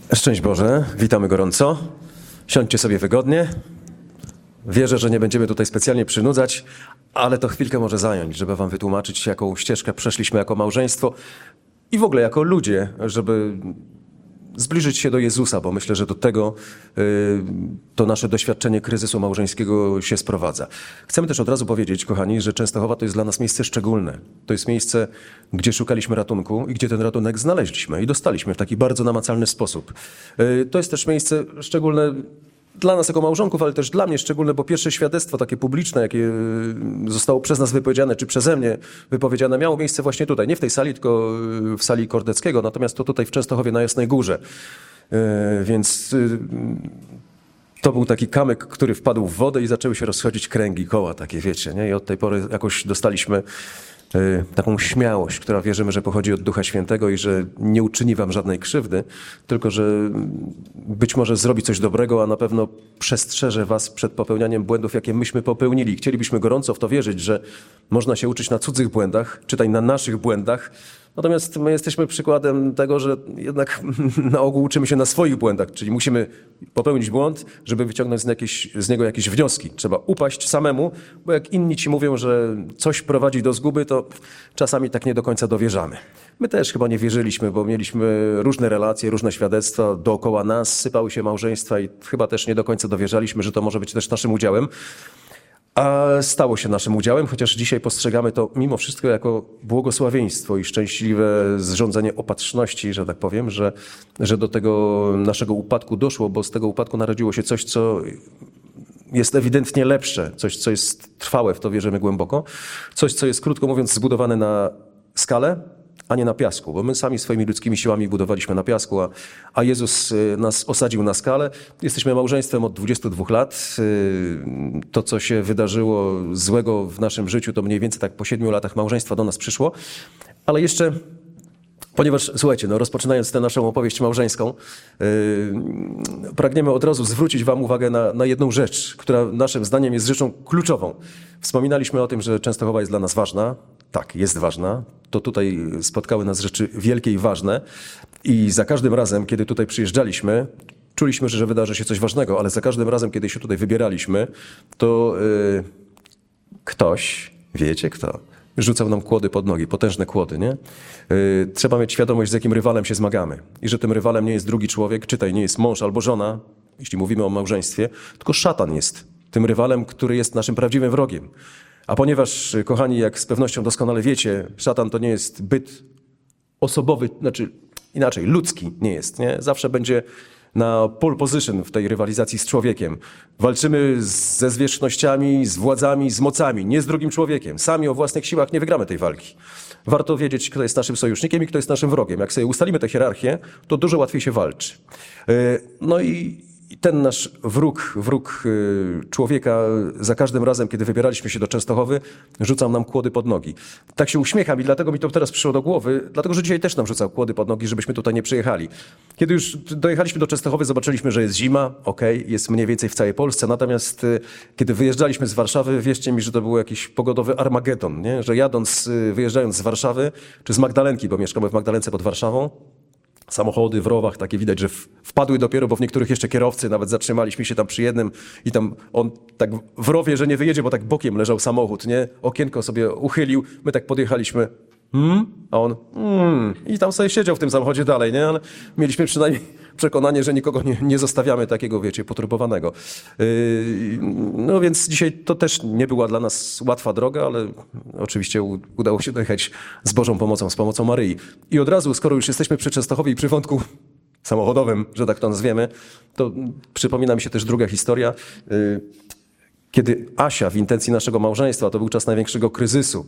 Szczęść Boże, witamy gorąco. Siądźcie sobie wygodnie. Wierzę, że nie będziemy tutaj specjalnie przynudzać, ale to chwilkę może zająć, żeby wam wytłumaczyć, jaką ścieżkę przeszliśmy jako małżeństwo i w ogóle jako ludzie, żeby zbliżyć się do Jezusa, bo myślę, że do tego to nasze doświadczenie kryzysu małżeńskiego się sprowadza. Chcemy też od razu powiedzieć, kochani, że Częstochowa to jest dla nas miejsce szczególne. To jest miejsce, gdzie szukaliśmy ratunku i gdzie ten ratunek znaleźliśmy i dostaliśmy w taki bardzo namacalny sposób. To jest też miejsce szczególne dla nas jako małżonków, ale też dla mnie szczególne, bo pierwsze świadectwo takie publiczne, jakie zostało przez nas wypowiedziane, czy przeze mnie wypowiedziane, miało miejsce właśnie tutaj. Nie w tej sali, tylko w sali Kordeckiego, natomiast to tutaj w Częstochowie na Jasnej Górze. Więc to był taki kamyk, który wpadł w wodę i zaczęły się rozchodzić kręgi, koła takie, wiecie, nie? I od tej pory jakoś dostaliśmy taką śmiałość, która wierzymy, że pochodzi od Ducha Świętego i że nie uczyni wam żadnej krzywdy, tylko że być może zrobi coś dobrego, a na pewno przestrzeże was przed popełnianiem błędów, jakie myśmy popełnili. Chcielibyśmy gorąco w to wierzyć, że można się uczyć na cudzych błędach, czytaj na naszych błędach. Natomiast my jesteśmy przykładem tego, że jednak na ogół uczymy się na swoich błędach, czyli musimy popełnić błąd, żeby wyciągnąć z niego jakieś wnioski. Trzeba upaść samemu, bo jak inni ci mówią, że coś prowadzi do zguby, to czasami tak nie do końca dowierzamy. My też chyba nie wierzyliśmy, bo mieliśmy różne relacje, różne świadectwa dookoła nas, sypały się małżeństwa i chyba też nie do końca dowierzaliśmy, że to może być też naszym udziałem. A stało się naszym udziałem, chociaż dzisiaj postrzegamy to mimo wszystko jako błogosławieństwo i szczęśliwe zrządzenie opatrzności, że tak powiem, że do tego naszego upadku doszło, bo z tego upadku narodziło się coś, co jest ewidentnie lepsze, coś, co jest trwałe, w to wierzymy głęboko, coś, co jest, krótko mówiąc, zbudowane na skale, a nie na piasku, bo my sami swoimi ludzkimi siłami budowaliśmy na piasku, a Jezus nas osadził na skale. Jesteśmy małżeństwem od 22 lat. To, co się wydarzyło złego w naszym życiu, to mniej więcej tak po 7 latach małżeństwa do nas przyszło, ale jeszcze... Ponieważ, słuchajcie, rozpoczynając tę naszą opowieść małżeńską, pragniemy od razu zwrócić wam uwagę na jedną rzecz, która naszym zdaniem jest rzeczą kluczową. Wspominaliśmy o tym, że Częstochowa jest dla nas ważna. Tak, jest ważna. To tutaj spotkały nas rzeczy wielkie i ważne. I za każdym razem, kiedy tutaj przyjeżdżaliśmy, czuliśmy, że wydarzy się coś ważnego, ale za każdym razem, kiedy się tutaj wybieraliśmy, to ktoś, wiecie kto, rzucał nam kłody pod nogi, potężne kłody, nie? Trzeba mieć świadomość, z jakim rywalem się zmagamy. I że tym rywalem nie jest drugi człowiek, czytaj, nie jest mąż albo żona, jeśli mówimy o małżeństwie, tylko szatan jest tym rywalem, który jest naszym prawdziwym wrogiem. A ponieważ, kochani, jak z pewnością doskonale wiecie, szatan to nie jest byt osobowy, znaczy inaczej, ludzki nie jest, nie? Zawsze będzie na pole position w tej rywalizacji z człowiekiem. Walczymy ze zwierzchnościami, z władzami, z mocami, nie z drugim człowiekiem. Sami o własnych siłach nie wygramy tej walki. Warto wiedzieć, kto jest naszym sojusznikiem i kto jest naszym wrogiem. Jak sobie ustalimy tę hierarchię, to dużo łatwiej się walczy. No i ten nasz wróg człowieka za każdym razem, kiedy wybieraliśmy się do Częstochowy, rzucał nam kłody pod nogi. Tak się uśmiecham i dlatego mi to teraz przyszło do głowy, dlatego że dzisiaj też nam rzucał kłody pod nogi, żebyśmy tutaj nie przyjechali. Kiedy już dojechaliśmy do Częstochowy, zobaczyliśmy, że jest zima, jest mniej więcej w całej Polsce, natomiast kiedy wyjeżdżaliśmy z Warszawy, wierzcie mi, że to był jakiś pogodowy Armagedon, nie? Że wyjeżdżając z Warszawy, czy z Magdalenki, bo mieszkamy w Magdalence pod Warszawą, samochody w rowach, takie widać, że wpadły dopiero, bo w niektórych jeszcze kierowcy, nawet zatrzymaliśmy się tam przy jednym i tam on tak w rowie, że nie wyjedzie, bo tak bokiem leżał samochód, nie? Okienko sobie uchylił, my tak podjechaliśmy, a on i tam sobie siedział w tym samochodzie dalej, nie? Ale mieliśmy przynajmniej przekonanie, że nikogo nie zostawiamy takiego, wiecie, poturbowanego. No więc dzisiaj to też nie była dla nas łatwa droga, ale oczywiście udało się dojechać z Bożą pomocą, z pomocą Maryi. I od razu, skoro już jesteśmy przy Częstochowie i przy wątku samochodowym, że tak to nazwiemy, to przypomina mi się też druga historia. Kiedy Asia w intencji naszego małżeństwa, to był czas największego kryzysu.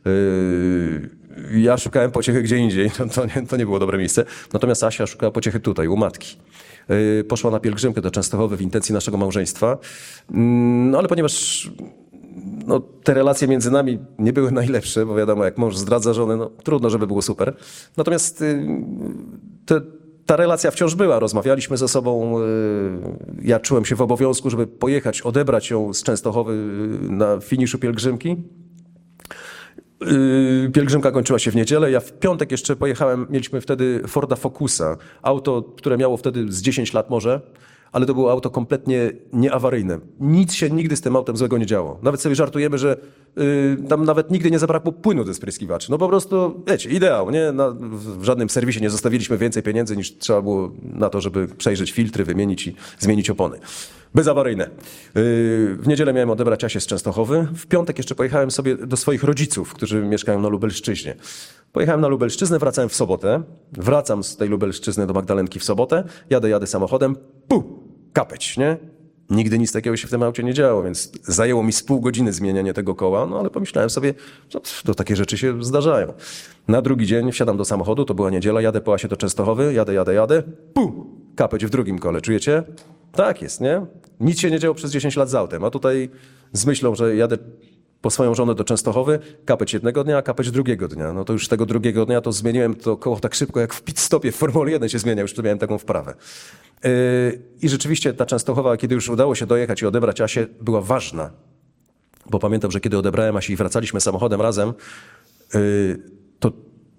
Ja szukałem pociechy gdzie indziej, to nie było dobre miejsce. Natomiast Asia szukała pociechy tutaj, u matki. Poszła na pielgrzymkę do Częstochowy w intencji naszego małżeństwa. No ale ponieważ te relacje między nami nie były najlepsze, bo wiadomo, jak mąż zdradza żonę, trudno, żeby było super. Natomiast ta relacja wciąż była, rozmawialiśmy ze sobą, ja czułem się w obowiązku, żeby pojechać, odebrać ją z Częstochowy na finiszu pielgrzymki. Pielgrzymka kończyła się w niedzielę. Ja w piątek jeszcze pojechałem, mieliśmy wtedy Forda Focusa. Auto, które miało wtedy z 10 lat może, ale to było auto kompletnie nieawaryjne. Nic się nigdy z tym autem złego nie działo. Nawet sobie żartujemy, że tam nawet nigdy nie zabrakło płynu do spryskiwaczy. No po prostu, wiecie, ideał, nie? W żadnym serwisie nie zostawiliśmy więcej pieniędzy niż trzeba było na to, żeby przejrzeć filtry, wymienić i zmienić opony. Bezawaryjne. W niedzielę miałem odebrać Asię z Częstochowy. W piątek jeszcze pojechałem sobie do swoich rodziców, którzy mieszkają na Lubelszczyźnie. Pojechałem na Lubelszczyznę, wracałem w sobotę. Wracam z tej Lubelszczyzny do Magdalenki w sobotę. Jadę samochodem. Kapeć, nie? Nigdy nic takiego się w tym aucie nie działo, więc zajęło mi z pół godziny zmienianie tego koła, no ale pomyślałem sobie, że to takie rzeczy się zdarzają. Na drugi dzień wsiadam do samochodu, to była niedziela, jadę po Asię do Częstochowy, jadę. Kapeć w drugim kole, czujecie? Tak jest, nie? Nic się nie działo przez 10 lat z autem, a tutaj z myślą, że jadę po swoją żonę do Częstochowy, kapeć jednego dnia, a kapeć drugiego dnia. No to już tego drugiego dnia to zmieniłem to koło tak szybko, jak w pit stopie w Formule 1 się zmienia, już to miałem taką wprawę. I rzeczywiście ta Częstochowa, kiedy już udało się dojechać i odebrać Asię, była ważna. Bo pamiętam, że kiedy odebrałem Asię i wracaliśmy samochodem razem, to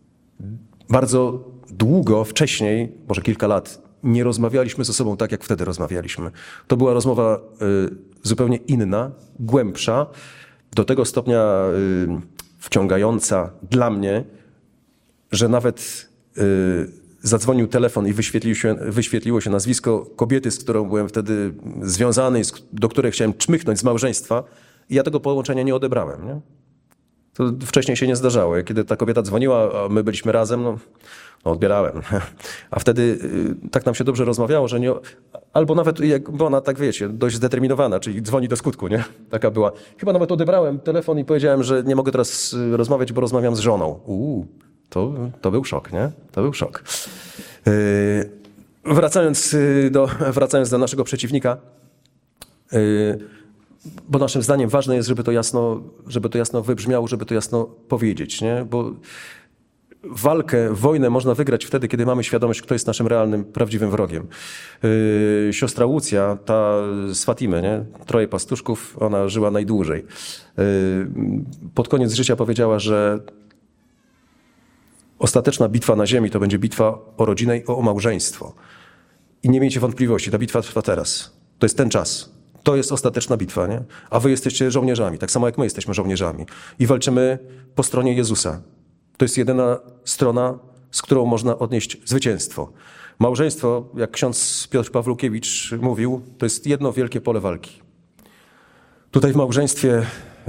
bardzo długo wcześniej, może kilka lat, nie rozmawialiśmy ze sobą tak, jak wtedy rozmawialiśmy. To była rozmowa zupełnie inna, głębsza, do tego stopnia wciągająca dla mnie, że nawet zadzwonił telefon i wyświetliło się nazwisko kobiety, z którą byłem wtedy związany, do której chciałem czmychnąć z małżeństwa i ja tego połączenia nie odebrałem. Nie? To wcześniej się nie zdarzało. Kiedy ta kobieta dzwoniła, a my byliśmy razem, no odbierałem. A wtedy tak nam się dobrze rozmawiało, że nie... Albo nawet, bo ona tak wiecie, dość zdeterminowana, czyli dzwoni do skutku, nie? Taka była. Chyba nawet odebrałem telefon i powiedziałem, że nie mogę teraz rozmawiać, bo rozmawiam z żoną. To był szok, nie? To był szok. Wracając do naszego przeciwnika, bo naszym zdaniem ważne jest, żeby to jasno wybrzmiało, żeby to jasno powiedzieć, nie? Bo wojnę można wygrać wtedy, kiedy mamy świadomość, kto jest naszym realnym, prawdziwym wrogiem. Siostra Łucja, ta z Fatimy, nie? 3 pastuszków, ona żyła najdłużej. Pod koniec życia powiedziała, że ostateczna bitwa na ziemi to będzie bitwa o rodzinę i o małżeństwo. I nie miejcie wątpliwości, ta bitwa trwa teraz. To jest ten czas. To jest ostateczna bitwa, nie? A wy jesteście żołnierzami, tak samo jak my jesteśmy żołnierzami. I walczymy po stronie Jezusa. To jest jedyna strona, z którą można odnieść zwycięstwo. Małżeństwo, jak ksiądz Piotr Pawlukiewicz mówił, to jest jedno wielkie pole walki. Tutaj w małżeństwie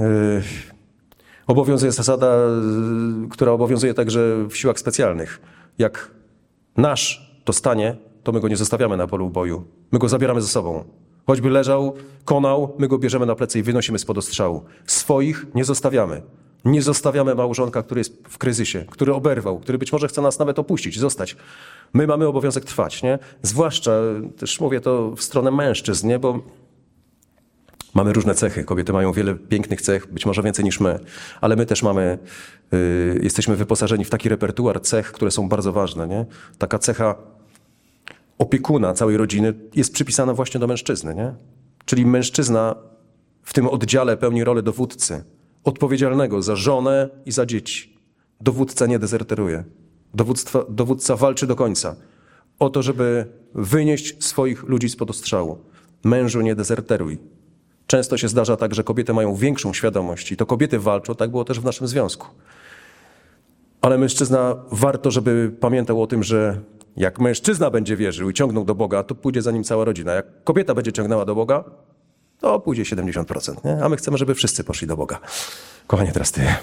obowiązuje zasada, która obowiązuje także w siłach specjalnych. Jak nasz dostanie, to my go nie zostawiamy na polu boju. My go zabieramy ze sobą. Choćby leżał, konał, my go bierzemy na plecy i wynosimy spod ostrzału. Swoich nie zostawiamy. Nie zostawiamy małżonka, który jest w kryzysie, który oberwał, który być może chce nas nawet opuścić, zostać. My mamy obowiązek trwać, nie? Zwłaszcza, też mówię to w stronę mężczyzn, nie? Bo mamy różne cechy. Kobiety mają wiele pięknych cech, być może więcej niż my, ale my też jesteśmy wyposażeni w taki repertuar cech, które są bardzo ważne, nie? Taka cecha opiekuna całej rodziny jest przypisana właśnie do mężczyzny, nie? Czyli mężczyzna w tym oddziale pełni rolę dowódcy, odpowiedzialnego za żonę i za dzieci. Dowódca nie dezerteruje. Dowódca walczy do końca o to, żeby wynieść swoich ludzi spod ostrzału. Mężu, nie dezerteruj. Często się zdarza tak, że kobiety mają większą świadomość i to kobiety walczą, tak było też w naszym związku. Ale mężczyzna warto, żeby pamiętał o tym, że jak mężczyzna będzie wierzył i ciągnął do Boga, to pójdzie za nim cała rodzina. Jak kobieta będzie ciągnęła do Boga, to pójdzie 70%, nie? A my chcemy, żeby wszyscy poszli do Boga. Kochanie, teraz ty.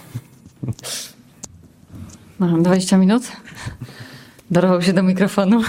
Mam 20 minut. Dorwał się do mikrofonu.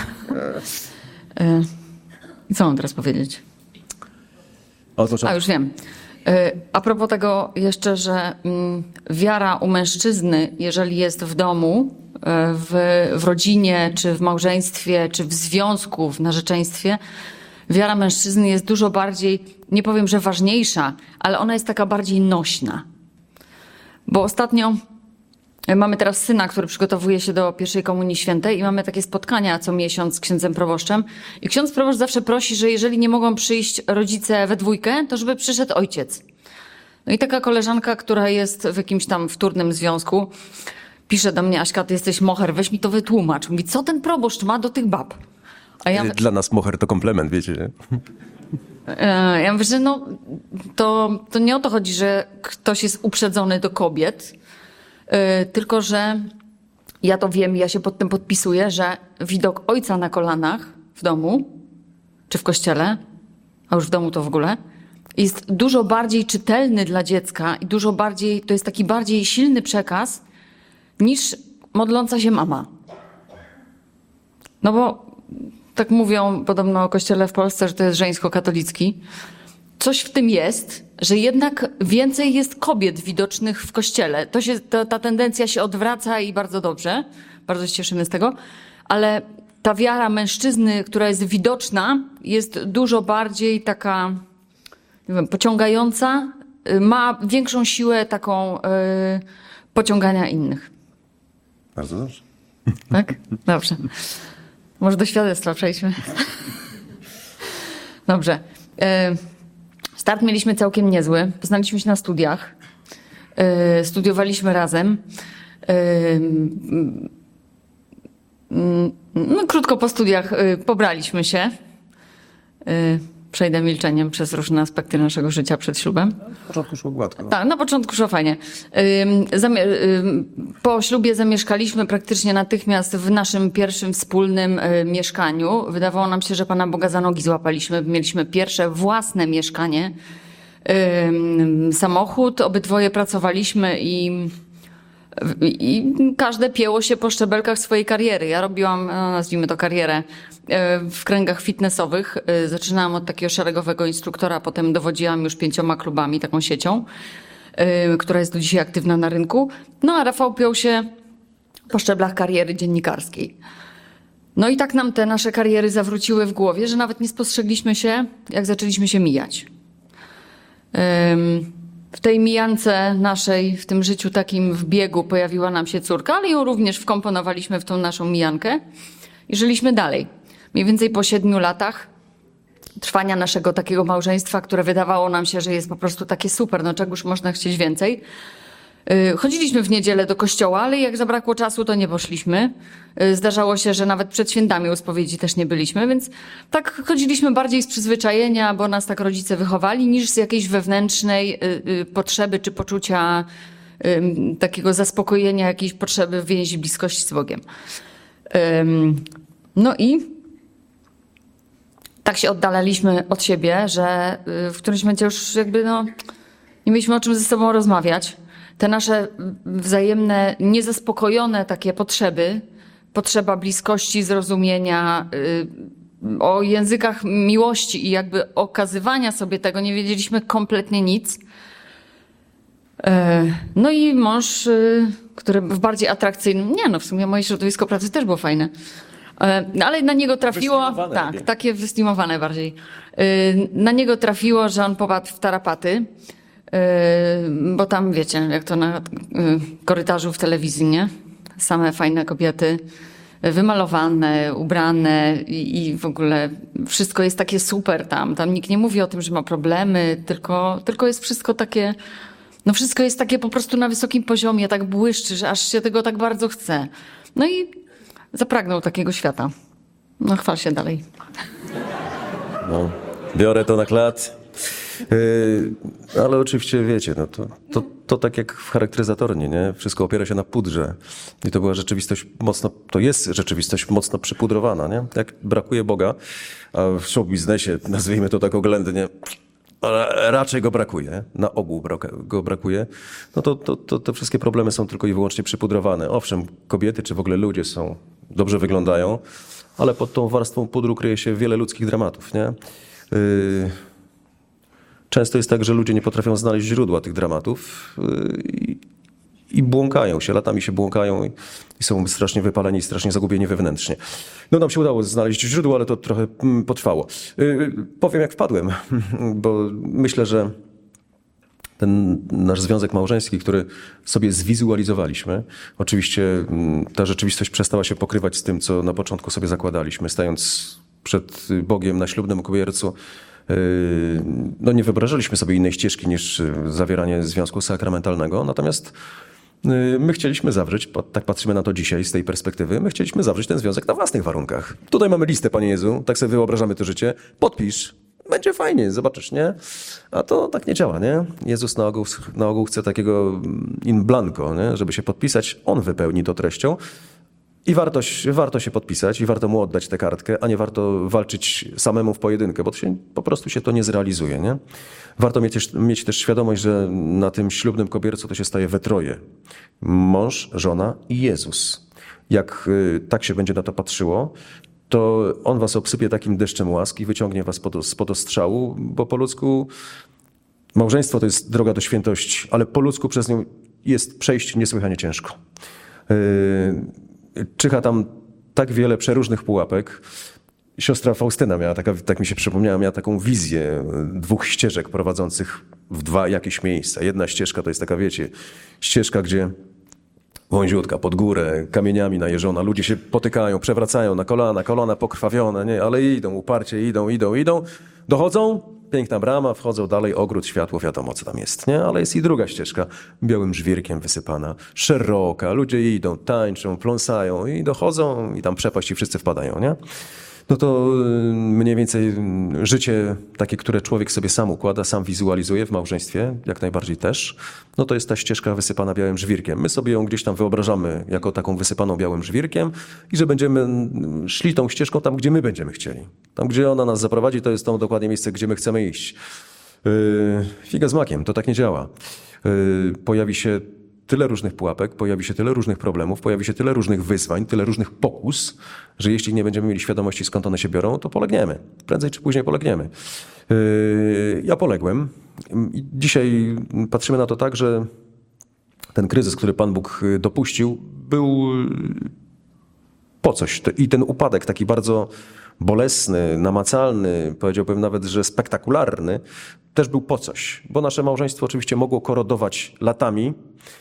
I co mam teraz powiedzieć? Już wiem. A propos tego jeszcze, że wiara u mężczyzny, jeżeli jest w domu, w rodzinie, czy w małżeństwie, czy w związku, w narzeczeństwie, wiara mężczyzny jest dużo bardziej, nie powiem, że ważniejsza, ale ona jest taka bardziej nośna. Bo ostatnio mamy teraz syna, który przygotowuje się do pierwszej komunii świętej i mamy takie spotkania co miesiąc z księdzem proboszczem. I ksiądz proboszcz zawsze prosi, że jeżeli nie mogą przyjść rodzice we dwójkę, to żeby przyszedł ojciec. No i taka koleżanka, która jest w jakimś tam wtórnym związku, pisze do mnie: Aśka, ty jesteś moher, weź mi to wytłumacz. Mówi, co ten proboszcz ma do tych bab? A ja... Dla nas moher to komplement, wiecie, nie? Ja mówię, że no, to nie o to chodzi, że ktoś jest uprzedzony do kobiet, tylko że ja to wiem, ja się pod tym podpisuję, że widok ojca na kolanach w domu, czy w kościele, a już w domu to w ogóle, jest dużo bardziej czytelny dla dziecka i dużo bardziej, to jest taki bardziej silny przekaz niż modląca się mama. No bo tak mówią podobno o kościele w Polsce, że to jest żeńsko-katolicki. Coś w tym jest, że jednak więcej jest kobiet widocznych w kościele. Ta tendencja się odwraca i bardzo dobrze. Bardzo się cieszymy z tego. Ale ta wiara mężczyzny, która jest widoczna, jest dużo bardziej taka, nie wiem, pociągająca. Ma większą siłę taką pociągania innych. Bardzo dobrze. Tak? Dobrze. Może do świadectwa przejdźmy. Dobrze. Start mieliśmy całkiem niezły. Poznaliśmy się na studiach. Studiowaliśmy razem. No, krótko po studiach pobraliśmy się. Przejdę milczeniem przez różne aspekty naszego życia przed ślubem. Na początku szło gładko. Tak, na początku szło fajnie. Po ślubie zamieszkaliśmy praktycznie natychmiast w naszym pierwszym wspólnym mieszkaniu. Wydawało nam się, że Pana Boga za nogi złapaliśmy. Mieliśmy pierwsze własne mieszkanie, samochód, obydwoje pracowaliśmy i każde pięło się po szczebelkach swojej kariery. Ja robiłam, nazwijmy to karierę, w kręgach fitnessowych. Zaczynałam od takiego szeregowego instruktora, potem dowodziłam już 5 klubami, taką siecią, która jest do dzisiaj aktywna na rynku. No a Rafał piął się po szczeblach kariery dziennikarskiej. No i tak nam te nasze kariery zawróciły w głowie, że nawet nie spostrzegliśmy się, jak zaczęliśmy się mijać. W tej mijance naszej, w tym życiu takim w biegu pojawiła nam się córka, ale ją również wkomponowaliśmy w tą naszą mijankę i żyliśmy dalej. Mniej więcej po 7 latach trwania naszego takiego małżeństwa, które wydawało nam się, że jest po prostu takie super, no czegoż można chcieć więcej. Chodziliśmy w niedzielę do kościoła, ale jak zabrakło czasu, to nie poszliśmy. Zdarzało się, że nawet przed świętami u spowiedzi też nie byliśmy, więc tak chodziliśmy bardziej z przyzwyczajenia, bo nas tak rodzice wychowali, niż z jakiejś wewnętrznej potrzeby czy poczucia takiego zaspokojenia jakiejś potrzeby więzi, bliskości z Bogiem. No i tak się oddalaliśmy od siebie, że w którymś momencie już jakby nie mieliśmy o czym ze sobą rozmawiać. Te nasze wzajemne, niezaspokojone takie potrzeby, potrzeba bliskości, zrozumienia, o językach miłości i jakby okazywania sobie tego nie wiedzieliśmy kompletnie nic. No i mąż, który w bardziej atrakcyjnym, w sumie moje środowisko pracy też było fajne, ale na niego trafiło, tak, takie wystimowane bardziej. Na niego trafiło, że on popadł w tarapaty. Bo tam, wiecie, jak to na korytarzu w telewizji, nie? Same fajne kobiety, wymalowane, ubrane i w ogóle wszystko jest takie super tam. Tam nikt nie mówi o tym, że ma problemy, tylko jest wszystko takie, wszystko jest takie po prostu na wysokim poziomie, tak błyszczy, że aż się tego tak bardzo chce. No i zapragnął takiego świata. No chwal się dalej. No, biorę to na klat. Ale oczywiście wiecie, to tak jak w charakteryzatornie, nie? Wszystko opiera się na pudrze. I to była rzeczywistość to jest rzeczywistość mocno przypudrowana, nie? Jak brakuje Boga, a w show biznesie, nazwijmy to tak oględnie, ale raczej go brakuje, na ogół go brakuje, no to te wszystkie problemy są tylko i wyłącznie przypudrowane. Owszem, kobiety czy w ogóle ludzie dobrze wyglądają, ale pod tą warstwą pudru kryje się wiele ludzkich dramatów, nie? Często jest tak, że ludzie nie potrafią znaleźć źródła tych dramatów i błąkają się, latami się błąkają i są strasznie wypaleni i strasznie zagubieni wewnętrznie. No nam się udało znaleźć źródło, ale to trochę potrwało. Powiem, jak wpadłem, bo myślę, że ten nasz związek małżeński, który sobie zwizualizowaliśmy, oczywiście ta rzeczywistość przestała się pokrywać z tym, co na początku sobie zakładaliśmy, stając przed Bogiem na ślubnym kobiercu. No nie wyobrażaliśmy sobie innej ścieżki niż zawieranie związku sakramentalnego, natomiast my chcieliśmy zawrzeć, tak patrzymy na to dzisiaj z tej perspektywy, my chcieliśmy zawrzeć ten związek na własnych warunkach. Tutaj mamy listę, Panie Jezu, tak sobie wyobrażamy to życie, podpisz, będzie fajnie, zobaczysz, nie? A to tak nie działa, nie? Jezus na ogół chce takiego in blanco, nie? Żeby się podpisać, On wypełni to treścią. I warto się podpisać i warto mu oddać tę kartkę, a nie warto walczyć samemu w pojedynkę, bo po prostu się to nie zrealizuje. Nie? Warto mieć też świadomość, że na tym ślubnym kobiercu to się staje we troje. Mąż, żona i Jezus. Jak tak się będzie na to patrzyło, to On was obsypie takim deszczem łask i wyciągnie was spod ostrzału, bo po ludzku małżeństwo to jest droga do świętości, ale po ludzku przez nią jest przejść niesłychanie ciężko. Czyha tam tak wiele przeróżnych pułapek. Siostra Faustyna miała, tak mi się przypomniała, miała taką wizję 2 ścieżek prowadzących w 2 jakieś miejsca. Jedna ścieżka to jest taka, wiecie, ścieżka, gdzie wąziutka pod górę, kamieniami najeżona, ludzie się potykają, przewracają na kolana pokrwawione, nie? Ale idą, uparcie idą, dochodzą, piękna brama, wchodzą dalej, ogród, światło, wiadomo co tam jest, nie? Ale jest i druga ścieżka, białym żwirkiem wysypana, szeroka, ludzie idą, tańczą, pląsają i dochodzą i tam przepaść i wszyscy wpadają, nie? No to mniej więcej życie takie, które człowiek sobie sam układa, sam wizualizuje w małżeństwie, jak najbardziej też, no to jest ta ścieżka wysypana białym żwirkiem. My sobie ją gdzieś tam wyobrażamy jako taką wysypaną białym żwirkiem i że będziemy szli tą ścieżką tam, gdzie my będziemy chcieli. Tam, gdzie ona nas zaprowadzi, to jest to dokładnie miejsce, gdzie my chcemy iść. Figa z makiem, to tak nie działa. Pojawi się tyle różnych pułapek, pojawi się tyle różnych problemów, pojawi się tyle różnych wyzwań, tyle różnych pokus, że jeśli nie będziemy mieli świadomości, skąd one się biorą, to polegniemy. Prędzej czy później polegniemy. Ja poległem. I dzisiaj patrzymy na to tak, że ten kryzys, który Pan Bóg dopuścił, był po coś. I ten upadek taki bardzo bolesny, namacalny, powiedziałbym nawet, że spektakularny, też był po coś. Bo nasze małżeństwo oczywiście mogło korodować latami,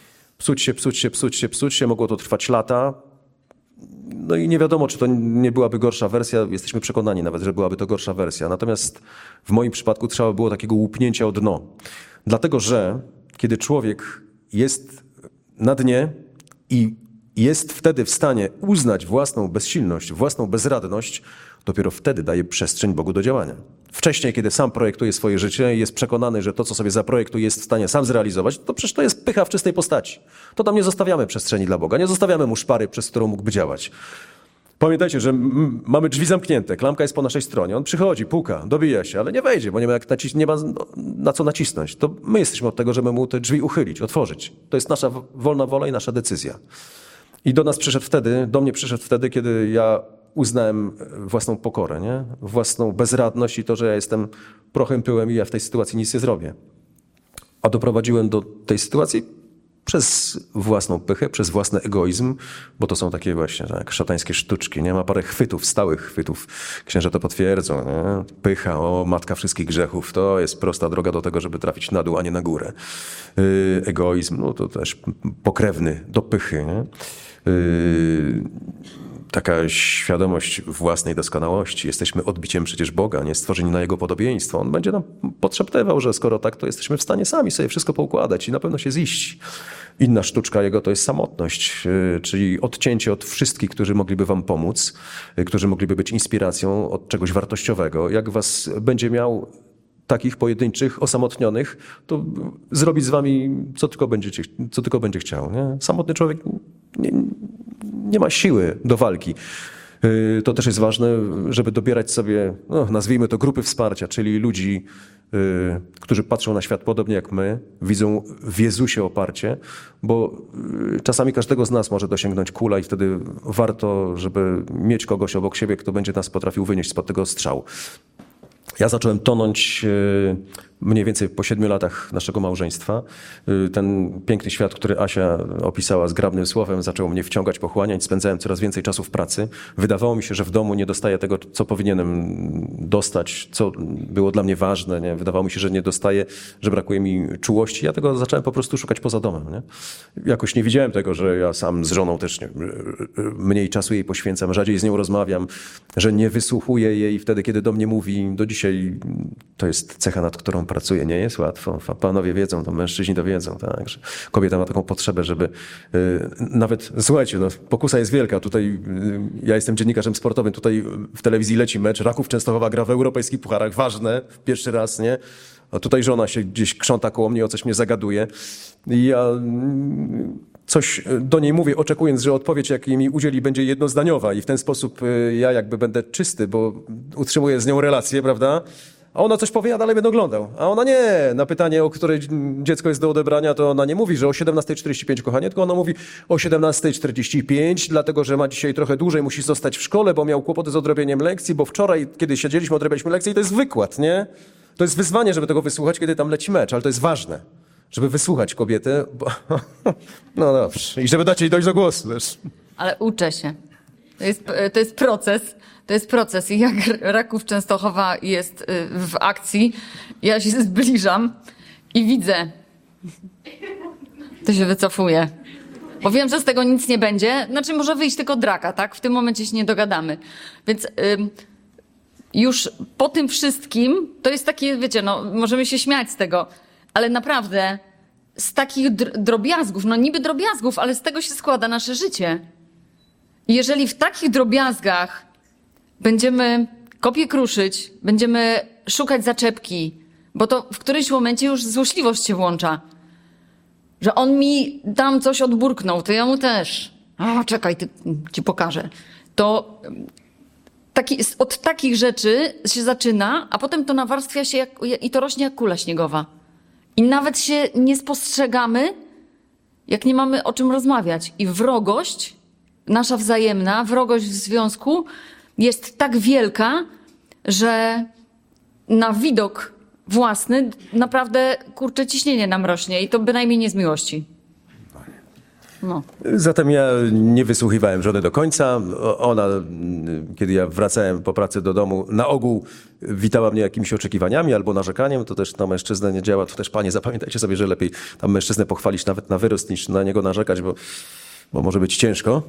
psuć się, mogło to trwać lata. No i nie wiadomo, czy to nie byłaby gorsza wersja, jesteśmy przekonani nawet, że byłaby to gorsza wersja. Natomiast w moim przypadku trzeba było takiego łupnięcia o dno. Dlatego, że kiedy człowiek jest na dnie i jest wtedy w stanie uznać własną bezsilność, własną bezradność, dopiero wtedy daje przestrzeń Bogu do działania. Wcześniej, kiedy sam projektuje swoje życie i jest przekonany, że to, co sobie zaprojektuje, jest w stanie sam zrealizować, to przecież to jest pycha w czystej postaci. To tam nie zostawiamy przestrzeni dla Boga, nie zostawiamy Mu szpary, przez którą mógłby działać. Pamiętajcie, że mamy drzwi zamknięte, klamka jest po naszej stronie, on przychodzi, puka, dobija się, ale nie wejdzie, bo nie ma na co nacisnąć. To my jesteśmy od tego, żeby Mu te drzwi uchylić, otworzyć. To jest nasza wolna wola i nasza decyzja. I do mnie przyszedł wtedy, kiedy ja uznałem własną pokorę, nie? Własną bezradność i to, że ja jestem prochem, pyłem i ja w tej sytuacji nic nie zrobię. A doprowadziłem do tej sytuacji przez własną pychę, przez własny egoizm, bo to są takie właśnie tak, szatańskie sztuczki, nie? Ma parę chwytów, stałych chwytów. Księża to potwierdzą, nie? Pycha, matka wszystkich grzechów, to jest prosta droga do tego, żeby trafić na dół, a nie na górę. Egoizm, no to też pokrewny do pychy, nie? Taka świadomość własnej doskonałości. Jesteśmy odbiciem przecież Boga, nie stworzeni na Jego podobieństwo. On będzie nam podszeptywał, że skoro tak, to jesteśmy w stanie sami sobie wszystko poukładać i na pewno się ziść. Inna sztuczka Jego to jest samotność, czyli odcięcie od wszystkich, którzy mogliby wam pomóc, którzy mogliby być inspiracją od czegoś wartościowego. Jak was będzie miał takich pojedynczych, osamotnionych, to zrobić z wami co tylko będzie chciał. Nie? Samotny człowiek nie ma siły do walki. To też jest ważne, żeby dobierać sobie, nazwijmy to grupy wsparcia, czyli ludzi, którzy patrzą na świat podobnie jak my, widzą w Jezusie oparcie, bo czasami każdego z nas może dosięgnąć kula i wtedy warto, żeby mieć kogoś obok siebie, kto będzie nas potrafił wynieść spod tego strzału. Ja zacząłem tonąć mniej więcej po 7 latach naszego małżeństwa. Ten piękny świat, który Asia opisała zgrabnym słowem, zaczął mnie wciągać, pochłaniać. Spędzałem coraz więcej czasu w pracy. Wydawało mi się, że w domu nie dostaję tego, co powinienem dostać, co było dla mnie ważne. Nie? Wydawało mi się, że nie dostaję, że brakuje mi czułości. Ja tego zacząłem po prostu szukać poza domem. Nie? Jakoś nie widziałem tego, że ja sam z żoną też mniej czasu jej poświęcam, rzadziej z nią rozmawiam, że nie wysłuchuję jej wtedy, kiedy do mnie mówi. Do dzisiaj to jest cecha, nad którą pracuję. Nie jest łatwo. Panowie wiedzą, to mężczyźni to wiedzą. Tak? Że kobieta ma taką potrzebę, żeby nawet, słuchajcie, no, pokusa jest wielka. Tutaj ja jestem dziennikarzem sportowym, tutaj w telewizji leci mecz, Raków Częstochowa gra w europejskich pucharach, ważne, pierwszy raz, nie? A tutaj żona się gdzieś krząta koło mnie, o coś mnie zagaduje. I ja coś do niej mówię, oczekując, że odpowiedź, jakiej mi udzieli, będzie jednozdaniowa i w ten sposób ja jakby będę czysty, bo utrzymuję z nią relację, prawda? A ona coś powie, a dalej będę oglądał. A ona nie. Na pytanie, o której dziecko jest do odebrania, to ona nie mówi, że o 17:45, kochanie, tylko ona mówi o 17:45, dlatego że ma dzisiaj trochę dłużej, musi zostać w szkole, bo miał kłopoty z odrobieniem lekcji, bo wczoraj, kiedy siedzieliśmy, odrabialiśmy lekcję i to jest wykład, nie? To jest wyzwanie, żeby tego wysłuchać, kiedy tam leci mecz, ale to jest ważne, żeby wysłuchać kobietę, bo... No dobrze. I żeby dać jej dojść do głosu też. Ale uczę się. To jest proces. To jest proces. I jak Raków Częstochowa jest w akcji, ja się zbliżam i widzę. To się wycofuje. Bo wiem, że z tego nic nie będzie. Znaczy może wyjść tylko draka, tak? W tym momencie się nie dogadamy. Więc już po tym wszystkim, to jest takie, wiecie, no możemy się śmiać z tego, ale naprawdę z takich drobiazgów, no niby drobiazgów, ale z tego się składa nasze życie. I jeżeli w takich drobiazgach będziemy kopie kruszyć, będziemy szukać zaczepki, bo to w którymś momencie już złośliwość się włącza. Że on mi tam coś odburknął, to ja mu też. A, czekaj, ci pokażę. To od takich rzeczy się zaczyna, a potem to nawarstwia się i to rośnie jak kula śniegowa. I nawet się nie spostrzegamy, jak nie mamy o czym rozmawiać. I wrogość, nasza wzajemna wrogość w związku jest tak wielka, że na widok własny naprawdę, kurczę, ciśnienie nam rośnie i to bynajmniej nie z miłości. No. Zatem ja nie wysłuchiwałem żony do końca. Ona, kiedy ja wracałem po pracy do domu, na ogół witała mnie jakimiś oczekiwaniami albo narzekaniem. To też na mężczyznę nie działa. To też panie, zapamiętajcie sobie, że lepiej tam mężczyznę pochwalić nawet na wyrost, niż na niego narzekać, bo może być ciężko.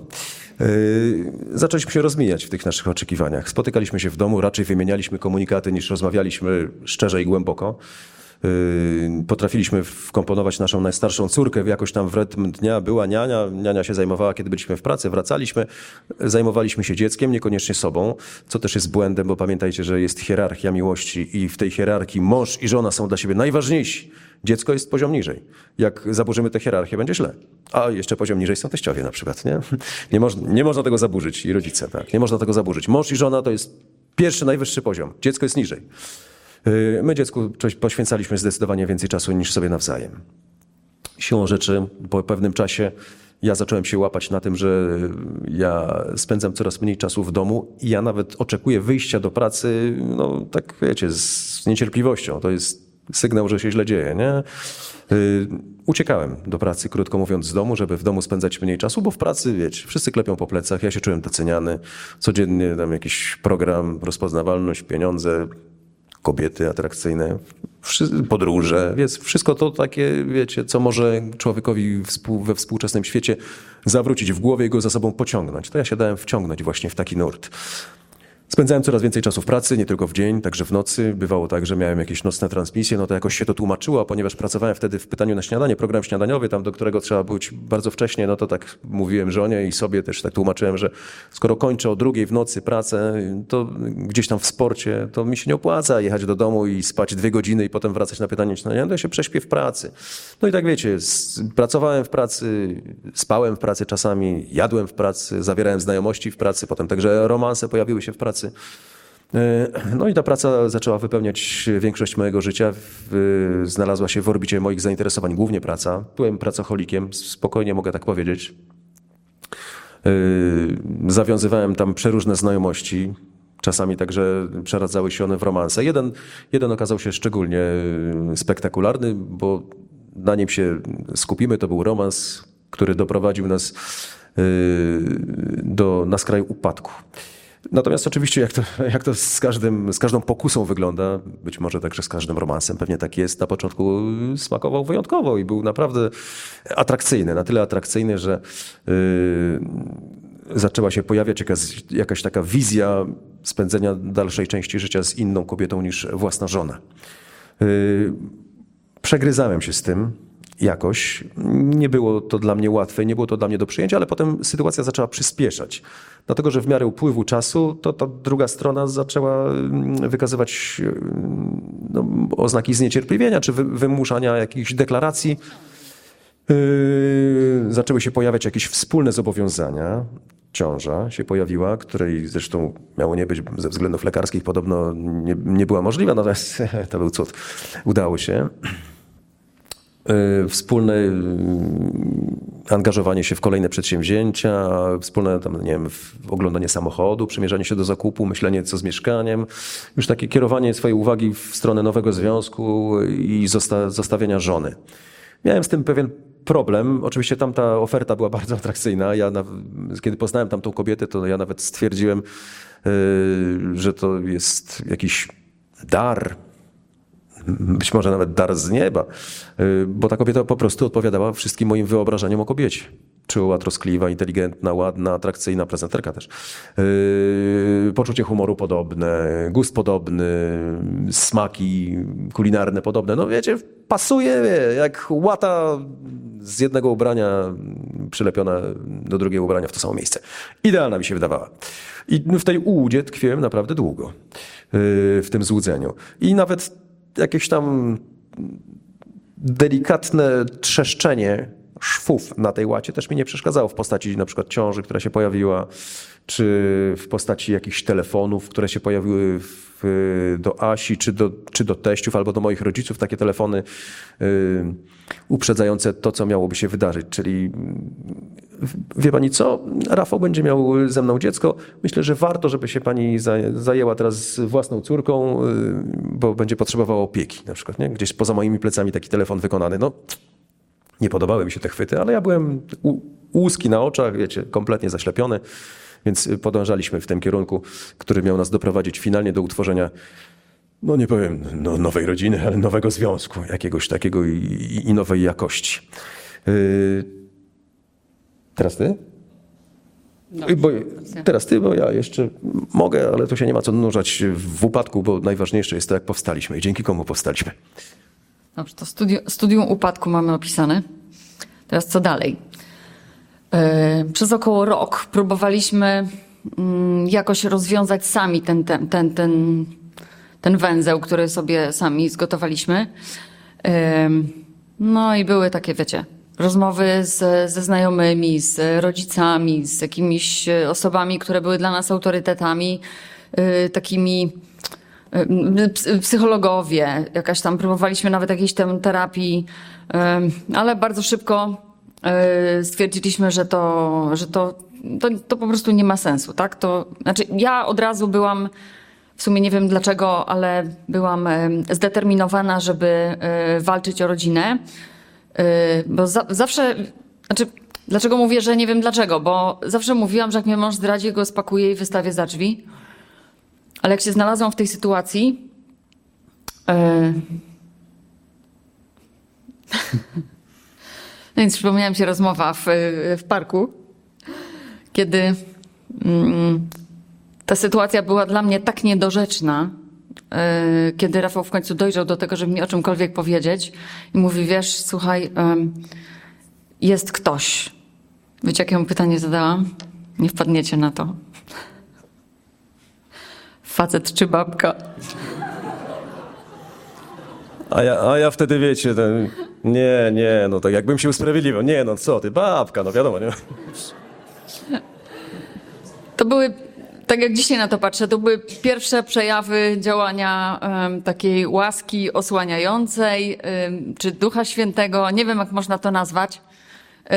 Zaczęliśmy się rozmijać w tych naszych oczekiwaniach. Spotykaliśmy się w domu, raczej wymienialiśmy komunikaty, niż rozmawialiśmy szczerze i głęboko. Potrafiliśmy wkomponować naszą najstarszą córkę w jakoś tam w rytm dnia. Była niania, niania się zajmowała, kiedy byliśmy w pracy, wracaliśmy, zajmowaliśmy się dzieckiem, niekoniecznie sobą, co też jest błędem, bo pamiętajcie, że jest hierarchia miłości i w tej hierarchii mąż i żona są dla siebie najważniejsi. Dziecko jest poziom niżej. Jak zaburzymy tę hierarchię, będzie źle. A jeszcze poziom niżej są teściowie na przykład, nie? Nie można tego zaburzyć i rodzice, tak? Nie można tego zaburzyć. Mąż i żona to jest pierwszy, najwyższy poziom. Dziecko jest niżej. My dziecku poświęcaliśmy zdecydowanie więcej czasu niż sobie nawzajem. Siłą rzeczy po pewnym czasie ja zacząłem się łapać na tym, że ja spędzam coraz mniej czasu w domu i ja nawet oczekuję wyjścia do pracy, no tak wiecie, z niecierpliwością. To jest sygnał, że się źle dzieje, nie? Uciekałem do pracy, krótko mówiąc, z domu, żeby w domu spędzać mniej czasu, bo w pracy, wiecie, wszyscy klepią po plecach, ja się czułem doceniany. Codziennie tam jakiś program, rozpoznawalność, pieniądze, kobiety atrakcyjne, podróże, więc wszystko to takie, wiecie, co może człowiekowi we współczesnym świecie zawrócić w głowie i go za sobą pociągnąć. To ja się dałem wciągnąć właśnie w taki nurt. Spędzałem coraz więcej czasu w pracy, nie tylko w dzień, także w nocy. Bywało tak, że miałem jakieś nocne transmisje, no to jakoś się to tłumaczyło, a ponieważ pracowałem wtedy w Pytaniu na śniadanie, program śniadaniowy, tam do którego trzeba być bardzo wcześnie, no to tak mówiłem żonie i sobie też tak tłumaczyłem, że skoro kończę o 2:00 w nocy pracę, to gdzieś tam w sporcie, to mi się nie opłaca jechać do domu i spać 2 godziny i potem wracać na Pytanie na śniadanie, to ja się prześpię w pracy. No i tak wiecie, pracowałem w pracy, spałem w pracy czasami, jadłem w pracy, zawierałem znajomości w pracy, potem także romanse pojawiły się w pracy. No i ta praca zaczęła wypełniać większość mojego życia. Znalazła się w orbicie moich zainteresowań, głównie praca. Byłem pracocholikiem, spokojnie mogę tak powiedzieć. Zawiązywałem tam przeróżne znajomości. Czasami także przeradzały się one w romanse. Jeden okazał się szczególnie spektakularny, bo na nim się skupimy. To był romans, który doprowadził nas na skraj upadku. Natomiast oczywiście jak to z każdą pokusą wygląda, być może także z każdym romansem, pewnie tak jest, na początku smakował wyjątkowo i był naprawdę atrakcyjny, na tyle atrakcyjny, że zaczęła się pojawiać jakaś taka wizja spędzenia dalszej części życia z inną kobietą niż własna żona. Przegryzałem się z tym jakoś. Nie było to dla mnie łatwe, nie było to dla mnie do przyjęcia, ale potem sytuacja zaczęła przyspieszać. Dlatego, że w miarę upływu czasu to ta druga strona zaczęła wykazywać oznaki zniecierpliwienia czy wymuszania jakichś deklaracji. Zaczęły się pojawiać jakieś wspólne zobowiązania. Ciąża się pojawiła, której zresztą miało nie być ze względów lekarskich, podobno nie była możliwa, natomiast to był cud. Udało się. Wspólne angażowanie się w kolejne przedsięwzięcia, wspólne tam, nie wiem, oglądanie samochodu, przymierzanie się do zakupu, myślenie co z mieszkaniem, już takie kierowanie swojej uwagi w stronę nowego związku i zostawienia żony. Miałem z tym pewien problem. Oczywiście tamta oferta była bardzo atrakcyjna. Kiedy poznałem tamtą kobietę, to ja nawet stwierdziłem, że to jest jakiś dar, być może nawet dar z nieba, bo ta kobieta po prostu odpowiadała wszystkim moim wyobrażeniom o kobiecie. Czuła, troskliwa, inteligentna, ładna, atrakcyjna, prezenterka też. Poczucie humoru podobne, gust podobny, smaki kulinarne podobne. No wiecie, pasuje jak łata z jednego ubrania przylepiona do drugiego ubrania w to samo miejsce. Idealna mi się wydawała. I w tej ułudzie tkwiłem naprawdę długo, w tym złudzeniu. I nawet jakieś tam delikatne trzeszczenie szwów na tej łacie też mi nie przeszkadzało w postaci na przykład ciąży, która się pojawiła, czy w postaci jakichś telefonów, które się pojawiły do Asi, czy do teściów, albo do moich rodziców, takie telefony uprzedzające to, co miałoby się wydarzyć. Czyli wie pani co, Rafał będzie miał ze mną dziecko. Myślę, że warto, żeby się pani zajęła teraz własną córką, bo będzie potrzebowała opieki na przykład. Nie? Gdzieś poza moimi plecami taki telefon wykonany. No, nie podobały mi się te chwyty, ale ja byłem łuski na oczach, wiecie, kompletnie zaślepiony, więc podążaliśmy w tym kierunku, który miał nas doprowadzić finalnie do utworzenia, no nie powiem, nowej rodziny, ale nowego związku, jakiegoś takiego i nowej jakości. Teraz ty? No, teraz ty, bo ja jeszcze mogę, ale tu się nie ma co nurzać w upadku, bo najważniejsze jest to, jak powstaliśmy i dzięki komu powstaliśmy. Dobrze, to studium upadku mamy opisane. Teraz co dalej? Przez około rok próbowaliśmy jakoś rozwiązać sami ten węzeł, który sobie sami zgotowaliśmy. No i były takie, wiecie, rozmowy ze znajomymi, z rodzicami, z jakimiś osobami, które były dla nas autorytetami, takimi psychologowie, jakaś tam próbowaliśmy nawet jakiejś tam terapii, ale bardzo szybko stwierdziliśmy, że to po prostu nie ma sensu, tak? Znaczy ja od razu byłam, w sumie nie wiem dlaczego, ale byłam zdeterminowana, żeby walczyć o rodzinę, bo zawsze, znaczy dlaczego mówię, że nie wiem dlaczego, bo zawsze mówiłam, że jak mnie mąż zdradzi, go spakuję i wystawię za drzwi. Ale jak się znalazłam w tej sytuacji, więc przypomniała mi się rozmowa w parku, kiedy ta sytuacja była dla mnie tak niedorzeczna, kiedy Rafał w końcu dojrzał do tego, żeby mi o czymkolwiek powiedzieć i mówi, wiesz, słuchaj, jest ktoś. Wiecie, jakie mu pytanie zadałam? Nie wpadniecie na to. Facet czy babka? A ja wtedy, wiecie, nie, no tak jakbym się usprawiedliwiał. Nie, no co ty, babka, no wiadomo, nie? To były, tak jak dzisiaj na to patrzę, to były pierwsze przejawy działania takiej łaski osłaniającej, czy Ducha Świętego, nie wiem jak można to nazwać,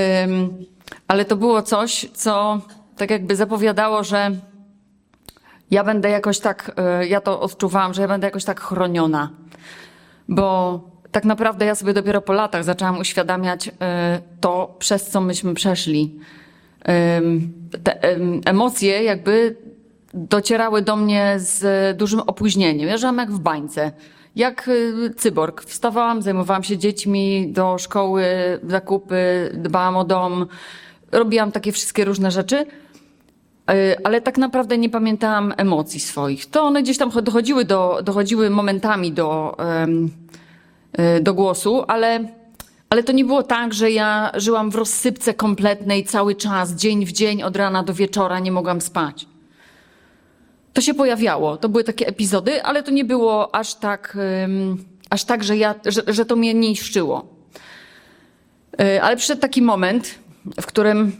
ale to było coś, co tak jakby zapowiadało, że ja będę jakoś tak, ja to odczuwałam, że ja będę jakoś tak chroniona. Bo tak naprawdę ja sobie dopiero po latach zaczęłam uświadamiać to, przez co myśmy przeszli. Te emocje jakby docierały do mnie z dużym opóźnieniem. Ja żyłam jak w bańce, jak cyborg. Wstawałam, zajmowałam się dziećmi, do szkoły, zakupy, dbałam o dom, robiłam takie wszystkie różne rzeczy, ale tak naprawdę nie pamiętałam emocji swoich. To one gdzieś tam dochodziły momentami do głosu, ale to nie było tak, że ja żyłam w rozsypce kompletnej cały czas, dzień w dzień, od rana do wieczora, nie mogłam spać. To się pojawiało, to były takie epizody, ale to nie było aż tak, że to mnie niszczyło. Ale przyszedł taki moment, w którym,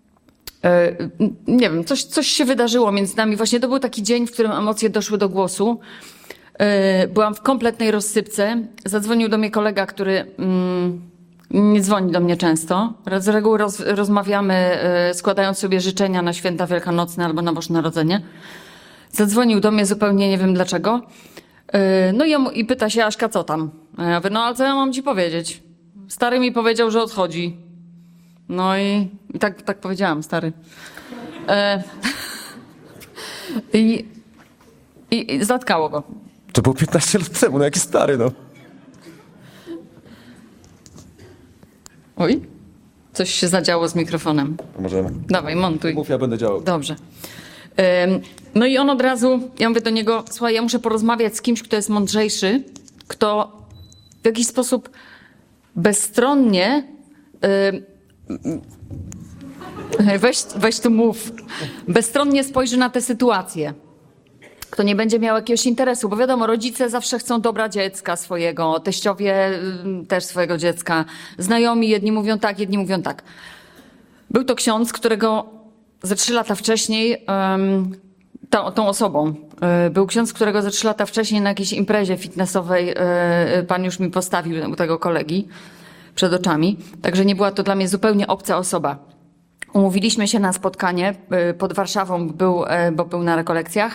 nie wiem, coś się wydarzyło między nami. Właśnie to był taki dzień, w którym emocje doszły do głosu. Byłam w kompletnej rozsypce. Zadzwonił do mnie kolega, który nie dzwoni do mnie często. Z reguły rozmawiamy, składając sobie życzenia na święta wielkanocne albo na Boże Narodzenie. Zadzwonił do mnie zupełnie nie wiem dlaczego. No i pyta się, Aśka, co tam? A ja mówię, no ale co ja mam ci powiedzieć? Stary mi powiedział, że odchodzi. No i tak powiedziałam, stary. I zatkało go. To było 15 lat temu, no jaki stary, no. Oj, coś się zadziało z mikrofonem. Możemy. Dawaj, montuj. Mów, ja będę działał. Dobrze. No i on od razu, ja mówię do niego, słuchaj, ja muszę porozmawiać z kimś, kto jest mądrzejszy, kto w jakiś sposób bezstronnie, weź tu mów, bezstronnie spojrzy na tę sytuację. Kto nie będzie miał jakiegoś interesu, bo wiadomo, rodzice zawsze chcą dobra dziecka swojego, teściowie też swojego dziecka, znajomi, jedni mówią tak, jedni mówią tak. Był to ksiądz, którego ze 3 lata wcześniej, tą osobą, był ksiądz, którego ze 3 lata wcześniej na jakiejś imprezie fitnessowej pan już mi postawił u tego kolegi przed oczami, także nie była to dla mnie zupełnie obca osoba. Umówiliśmy się na spotkanie pod Warszawą, bo był na rekolekcjach.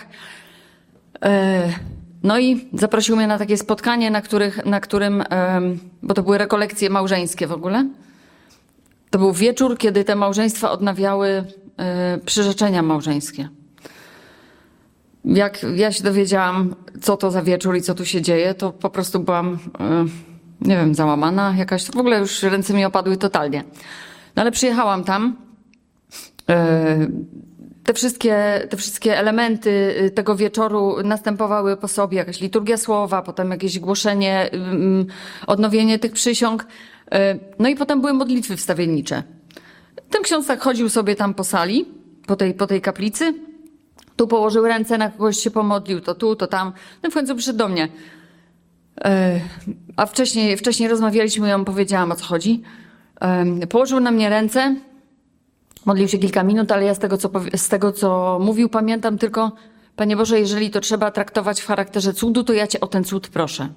No i zaprosił mnie na takie spotkanie, na którym, bo to były rekolekcje małżeńskie w ogóle. To był wieczór, kiedy te małżeństwa odnawiały przyrzeczenia małżeńskie. Jak ja się dowiedziałam, co to za wieczór i co tu się dzieje, to po prostu byłam, nie wiem, załamana jakaś. W ogóle już ręce mi opadły totalnie. No ale przyjechałam tam. Te wszystkie elementy tego wieczoru następowały po sobie. Jakaś liturgia słowa, potem jakieś głoszenie, odnowienie tych przysiąg. No i potem były modlitwy wstawiennicze. Ten ksiądz tak chodził sobie tam po sali, po tej kaplicy. Tu położył ręce, na kogoś się pomodlił, to tu, to tam. No i w końcu przyszedł do mnie. A wcześniej rozmawialiśmy, ja mu powiedziałam, o co chodzi. Położył na mnie ręce, modlił się kilka minut, ale ja z tego, co mówił, pamiętam tylko, Panie Boże, jeżeli to trzeba traktować w charakterze cudu, to ja Cię o ten cud proszę.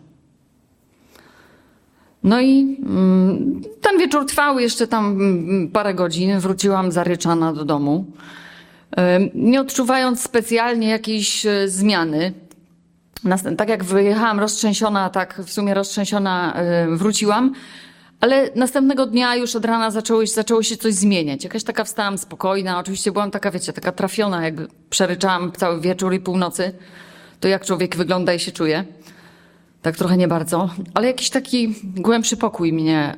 No i ten wieczór trwał jeszcze tam parę godzin. Wróciłam zaryczana do domu, nie odczuwając specjalnie jakiejś zmiany. Tak jak wyjechałam roztrzęsiona, tak w sumie roztrzęsiona wróciłam. Ale następnego dnia już od rana zaczęło się coś zmieniać. Jakaś taka wstałam spokojna. Oczywiście byłam taka, wiecie, taka trafiona, jakby przeryczałam cały wieczór i północy. To jak człowiek wygląda i się czuje. Tak trochę nie bardzo. Ale jakiś taki głębszy pokój mnie...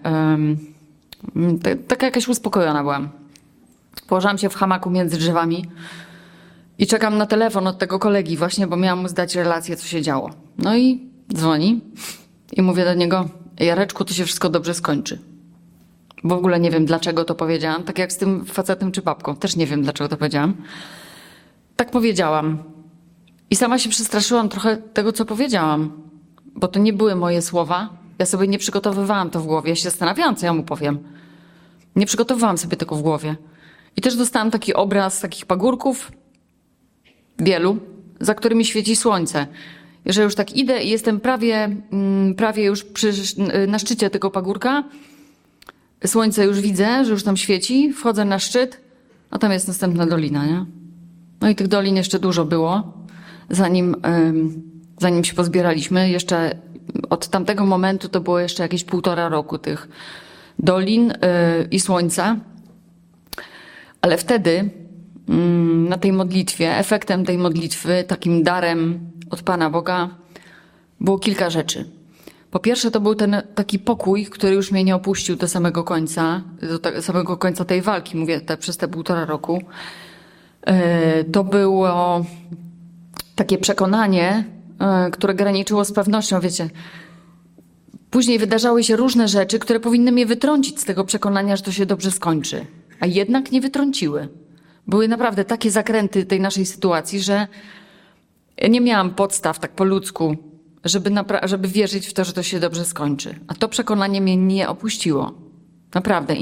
taka jakaś uspokojona byłam. Położyłam się w hamaku między drzewami i czekam na telefon od tego kolegi właśnie, bo miałam mu zdać relację, co się działo. No i dzwoni i mówię do niego: Jareczku, to się wszystko dobrze skończy. W ogóle nie wiem, dlaczego to powiedziałam. Tak jak z tym facetem czy babką. Też nie wiem, dlaczego to powiedziałam. Tak powiedziałam. I sama się przestraszyłam trochę tego, co powiedziałam. Bo to nie były moje słowa. Ja sobie nie przygotowywałam to w głowie. Ja się zastanawiałam, co ja mu powiem. Nie przygotowywałam sobie tego w głowie. I też dostałam taki obraz takich pagórków, wielu, za którymi świeci słońce. Że już tak idę i jestem prawie już na szczycie tego pagórka. Słońce już widzę, że już tam świeci. Wchodzę na szczyt, a tam jest następna dolina, nie? No i tych dolin jeszcze dużo było. zanim się pozbieraliśmy. Jeszcze od tamtego momentu to było jeszcze jakieś 1,5 roku tych dolin i słońca. Ale wtedy na tej modlitwie, efektem tej modlitwy, takim darem od Pana Boga było kilka rzeczy. Po pierwsze, to był ten taki pokój, który już mnie nie opuścił do samego końca tej walki, mówię, przez te 1,5 roku. To było takie przekonanie, które graniczyło z pewnością, wiecie. Później wydarzały się różne rzeczy, które powinny mnie wytrącić z tego przekonania, że to się dobrze skończy. A jednak nie wytrąciły. Były naprawdę takie zakręty tej naszej sytuacji, że nie miałam podstaw tak po ludzku, żeby wierzyć w to, że to się dobrze skończy. A to przekonanie mnie nie opuściło. Naprawdę.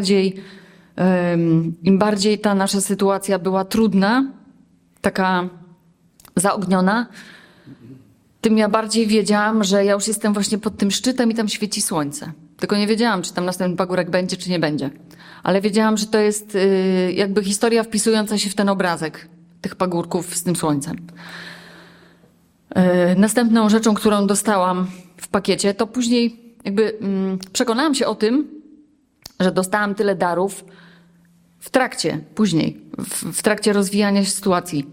Im bardziej ta nasza sytuacja była trudna, taka zaogniona, tym ja bardziej wiedziałam, że ja już jestem właśnie pod tym szczytem i tam świeci słońce. Tylko nie wiedziałam, czy tam następny pagórek będzie, czy nie będzie. Ale wiedziałam, że to jest jakby historia wpisująca się w ten obrazek tych pagórków z tym słońcem. Następną rzeczą, którą dostałam w pakiecie, to później jakby przekonałam się o tym, że dostałam tyle darów w trakcie rozwijania się sytuacji.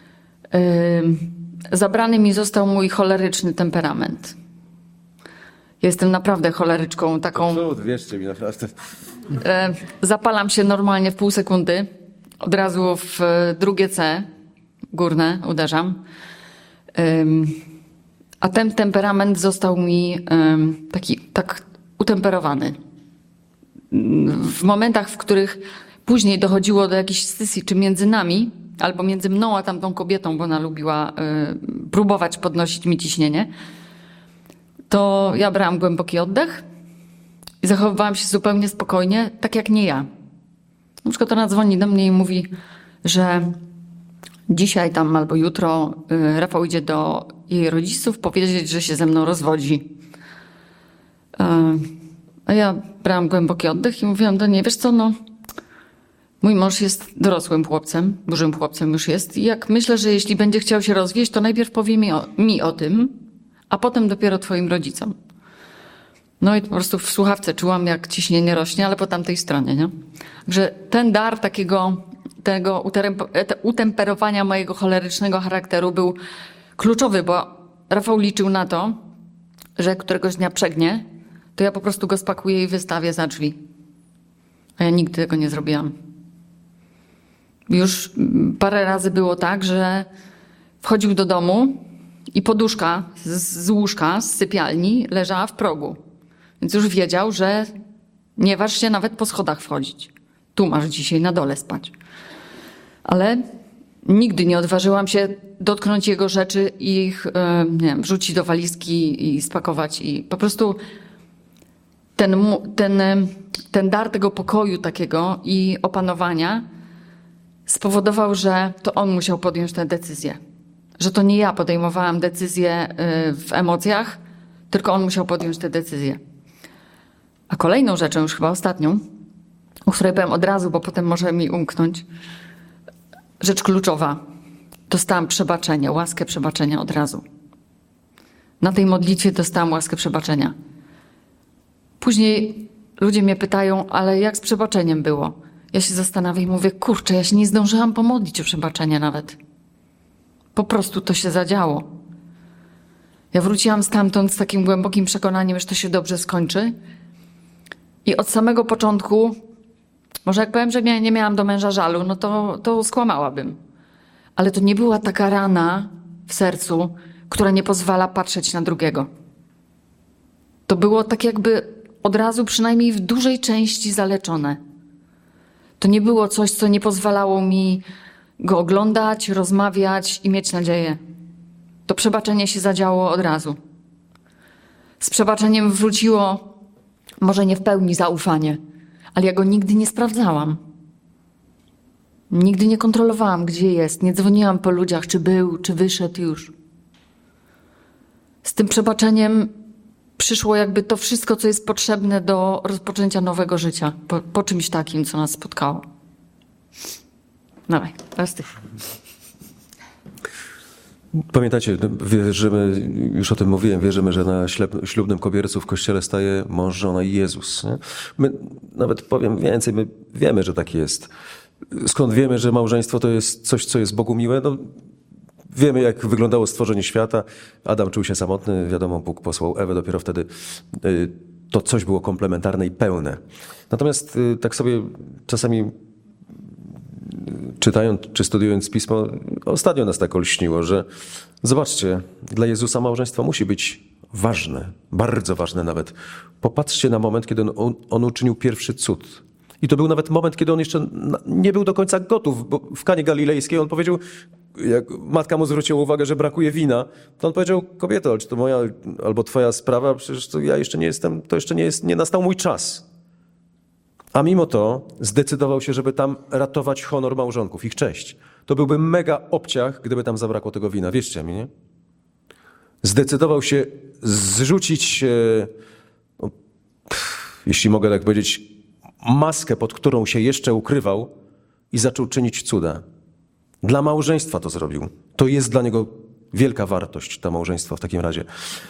Zabrany mi został mój choleryczny temperament. Jestem naprawdę choleryczką taką. Wierzcie mi, naprawdę. Zapalam się normalnie w pół sekundy. Od razu w drugie C górne uderzam. A ten temperament został mi tak utemperowany. W momentach, w których później dochodziło do jakichś dyskusji, czy między nami, albo między mną a tamtą kobietą, bo ona lubiła próbować podnosić mi ciśnienie, to ja brałam głęboki oddech i zachowywałam się zupełnie spokojnie, tak jak nie ja. Na przykład ona dzwoni do mnie i mówi, że dzisiaj tam albo jutro Rafał idzie do jej rodziców powiedzieć, że się ze mną rozwodzi. A ja brałam głęboki oddech i mówiłam do niej, wiesz co, no mój mąż jest dorosłym chłopcem, dużym chłopcem już jest i jak myślę, że jeśli będzie chciał się rozwieść, to najpierw powie mi o tym, a potem dopiero twoim rodzicom. No i po prostu w słuchawce czułam, jak ciśnienie rośnie, ale po tamtej stronie, nie? Także ten dar tego utemperowania mojego cholerycznego charakteru był kluczowy, bo Rafał liczył na to, że jak któregoś dnia przegnie, to ja po prostu go spakuję i wystawię za drzwi. A ja nigdy tego nie zrobiłam. Już parę razy było tak, że wchodził do domu i poduszka z łóżka, z sypialni leżała w progu. Więc już wiedział, że nie waż się nawet po schodach wchodzić. Tu masz dzisiaj na dole spać. Ale nigdy nie odważyłam się dotknąć jego rzeczy i ich wrzucić do walizki i spakować. I po prostu ten dar tego pokoju takiego i opanowania spowodował, że to on musiał podjąć tę decyzję. Że to nie ja podejmowałam decyzję w emocjach, tylko on musiał podjąć tę decyzję. A kolejną rzeczą, już chyba ostatnią, o której powiem od razu, bo potem może mi umknąć, rzecz kluczowa. Dostałam przebaczenie, łaskę przebaczenia od razu. Na tej modlitwie dostałam łaskę przebaczenia. Później ludzie mnie pytają, ale jak z przebaczeniem było? Ja się zastanawiam i mówię, kurczę, ja się nie zdążyłam pomodlić o przebaczenie nawet. Po prostu to się zadziało. Ja wróciłam stamtąd z takim głębokim przekonaniem, że to się dobrze skończy. I od samego początku, może jak powiem, że nie miałam do męża żalu, no to skłamałabym. Ale to nie była taka rana w sercu, która nie pozwala patrzeć na drugiego. To było tak jakby od razu, przynajmniej w dużej części zaleczone. To nie było coś, co nie pozwalało mi go oglądać, rozmawiać i mieć nadzieję. To przebaczenie się zadziało od razu. Z przebaczeniem wróciło, może nie w pełni zaufanie, ale ja go nigdy nie sprawdzałam. Nigdy nie kontrolowałam, gdzie jest. Nie dzwoniłam po ludziach, czy był, czy wyszedł już. Z tym przebaczeniem przyszło jakby to wszystko, co jest potrzebne do rozpoczęcia nowego życia. Po czymś takim, co nas spotkało. Dawaj, teraz ty. Pamiętajcie, wierzymy, już o tym mówiłem, wierzymy, że na ślubnym kobiercu w kościele staje mąż, żona i Jezus. Nie? My, nawet powiem więcej, my wiemy, że tak jest. Skąd wiemy, że małżeństwo to jest coś, co jest Bogu miłe? No, wiemy, jak wyglądało stworzenie świata. Adam czuł się samotny, wiadomo, Bóg posłał Ewę, dopiero wtedy to coś było komplementarne i pełne. Natomiast tak sobie czasami czytając czy studiując Pismo, ostatnio nas tak olśniło, że zobaczcie, dla Jezusa małżeństwo musi być ważne, bardzo ważne nawet. Popatrzcie na moment, kiedy on uczynił pierwszy cud. I to był nawet moment, kiedy on jeszcze nie był do końca gotów, bo w Kanie Galilejskiej on powiedział, jak matka mu zwróciła uwagę, że brakuje wina, to on powiedział, kobieto, czy to moja albo twoja sprawa, przecież to ja jeszcze nie jestem, to jeszcze nie nastał mój czas. A mimo to zdecydował się, żeby tam ratować honor małżonków, ich cześć. To byłby mega obciach, gdyby tam zabrakło tego wina. Wierzcie mi, nie? Zdecydował się zrzucić, jeśli mogę tak powiedzieć, maskę, pod którą się jeszcze ukrywał i zaczął czynić cuda. Dla małżeństwa to zrobił. To jest dla niego wielka wartość, to małżeństwo w takim razie.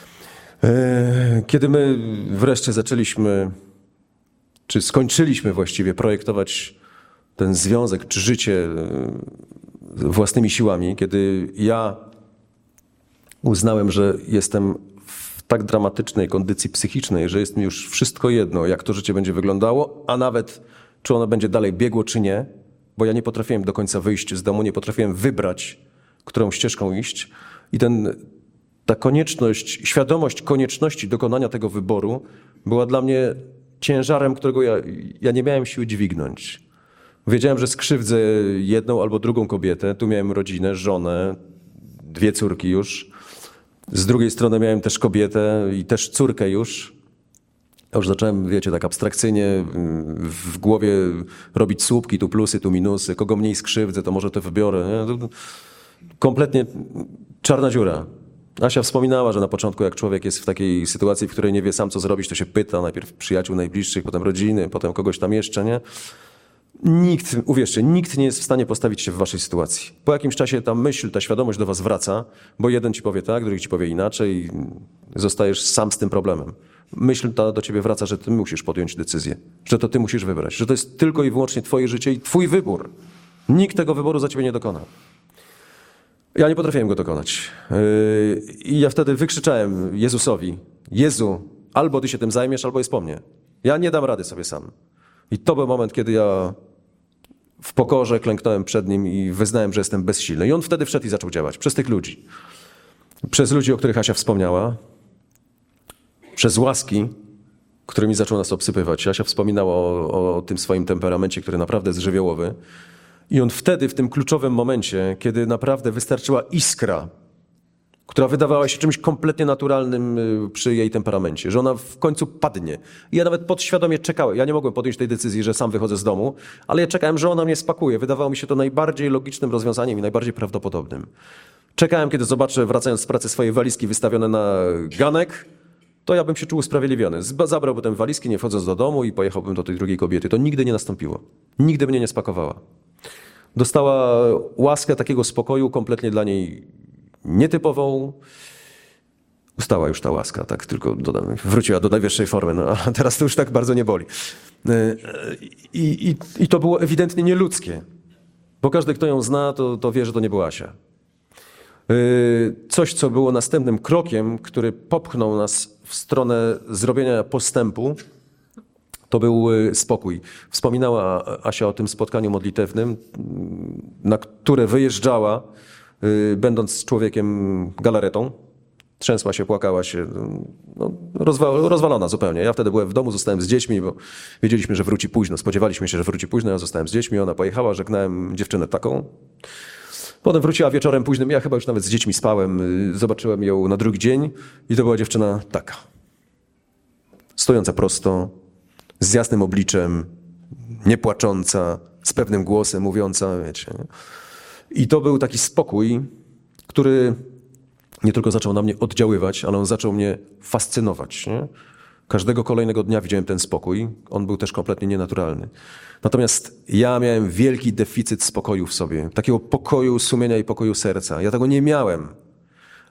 Kiedy my wreszcie zaczęliśmy, czy skończyliśmy właściwie projektować ten związek, czy życie własnymi siłami, kiedy ja uznałem, że jestem w tak dramatycznej kondycji psychicznej, że jest mi już wszystko jedno, jak to życie będzie wyglądało, a nawet czy ono będzie dalej biegło, czy nie, bo ja nie potrafiłem do końca wyjść z domu, nie potrafiłem wybrać, którą ścieżką iść. I ta konieczność, świadomość konieczności dokonania tego wyboru była dla mnie ciężarem, którego ja nie miałem siły dźwignąć. Wiedziałem, że skrzywdzę jedną albo drugą kobietę. Tu miałem rodzinę, żonę, 2 córki już. Z drugiej strony miałem też kobietę i też córkę już. Ja już zacząłem, wiecie, tak abstrakcyjnie w głowie robić słupki, tu plusy, tu minusy. Kogo mniej skrzywdzę, to może to wybiorę. Nie? Kompletnie czarna dziura. Asia wspominała, że na początku, jak człowiek jest w takiej sytuacji, w której nie wie sam, co zrobić, to się pyta najpierw przyjaciół najbliższych, potem rodziny, potem kogoś tam jeszcze, nie? Nikt, uwierzcie, nikt nie jest w stanie postawić się w waszej sytuacji. Po jakimś czasie ta myśl, ta świadomość do was wraca, bo jeden ci powie tak, drugi ci powie inaczej i zostajesz sam z tym problemem. Myśl ta do ciebie wraca, że ty musisz podjąć decyzję, że to ty musisz wybrać, że to jest tylko i wyłącznie twoje życie i twój wybór. Nikt tego wyboru za ciebie nie dokona. Ja nie potrafiłem go dokonać. I ja wtedy wykrzyczałem Jezusowi, Jezu, albo ty się tym zajmiesz, albo jest po mnie. Ja nie dam rady sobie sam. I to był moment, kiedy ja w pokorze klęknąłem przed Nim i wyznałem, że jestem bezsilny. I On wtedy wszedł i zaczął działać. Przez tych ludzi. Przez ludzi, o których Asia wspomniała. Przez łaski, którymi zaczął nas obsypywać. Asia wspominała o tym swoim temperamencie, który naprawdę jest żywiołowy. I on wtedy, w tym kluczowym momencie, kiedy naprawdę wystarczyła iskra, która wydawała się czymś kompletnie naturalnym przy jej temperamencie, że ona w końcu padnie. I ja nawet podświadomie czekałem. Ja nie mogłem podjąć tej decyzji, że sam wychodzę z domu, ale ja czekałem, że ona mnie spakuje. Wydawało mi się to najbardziej logicznym rozwiązaniem i najbardziej prawdopodobnym. Czekałem, kiedy zobaczę, wracając z pracy, swoje walizki wystawione na ganek, to ja bym się czuł usprawiedliwiony. Zabrałbym potem walizki, nie wchodząc do domu i pojechałbym do tej drugiej kobiety. To nigdy nie nastąpiło. Nigdy mnie nie spakowała. Dostała łaskę takiego spokoju, kompletnie dla niej nietypową. Ustała już ta łaska, tak tylko dodam, wróciła do najwyższej formy, no, a teraz to już tak bardzo nie boli. I to było ewidentnie nieludzkie, bo każdy, kto ją zna, to wie, że to nie była Asia. Coś, co było następnym krokiem, który popchnął nas w stronę zrobienia postępu, to był spokój. Wspominała Asia o tym spotkaniu modlitewnym, na które wyjeżdżała, będąc człowiekiem galaretą. Trzęsła się, płakała się, no, rozwalona zupełnie. Ja wtedy byłem w domu, zostałem z dziećmi, bo wiedzieliśmy, że wróci późno. Spodziewaliśmy się, że wróci późno, ja zostałem z dziećmi, ona pojechała, żegnałem dziewczynę taką. Potem wróciła wieczorem późnym, ja chyba już nawet z dziećmi spałem, zobaczyłem ją na drugi dzień i to była dziewczyna taka. Stojąca prosto, z jasnym obliczem, nie płacząca, z pewnym głosem, mówiąca, wiecie. I to był taki spokój, który nie tylko zaczął na mnie oddziaływać, ale on zaczął mnie fascynować. Nie? Każdego kolejnego dnia widziałem ten spokój. On był też kompletnie nienaturalny. Natomiast ja miałem wielki deficyt spokoju w sobie. Takiego pokoju sumienia i pokoju serca. Ja tego nie miałem.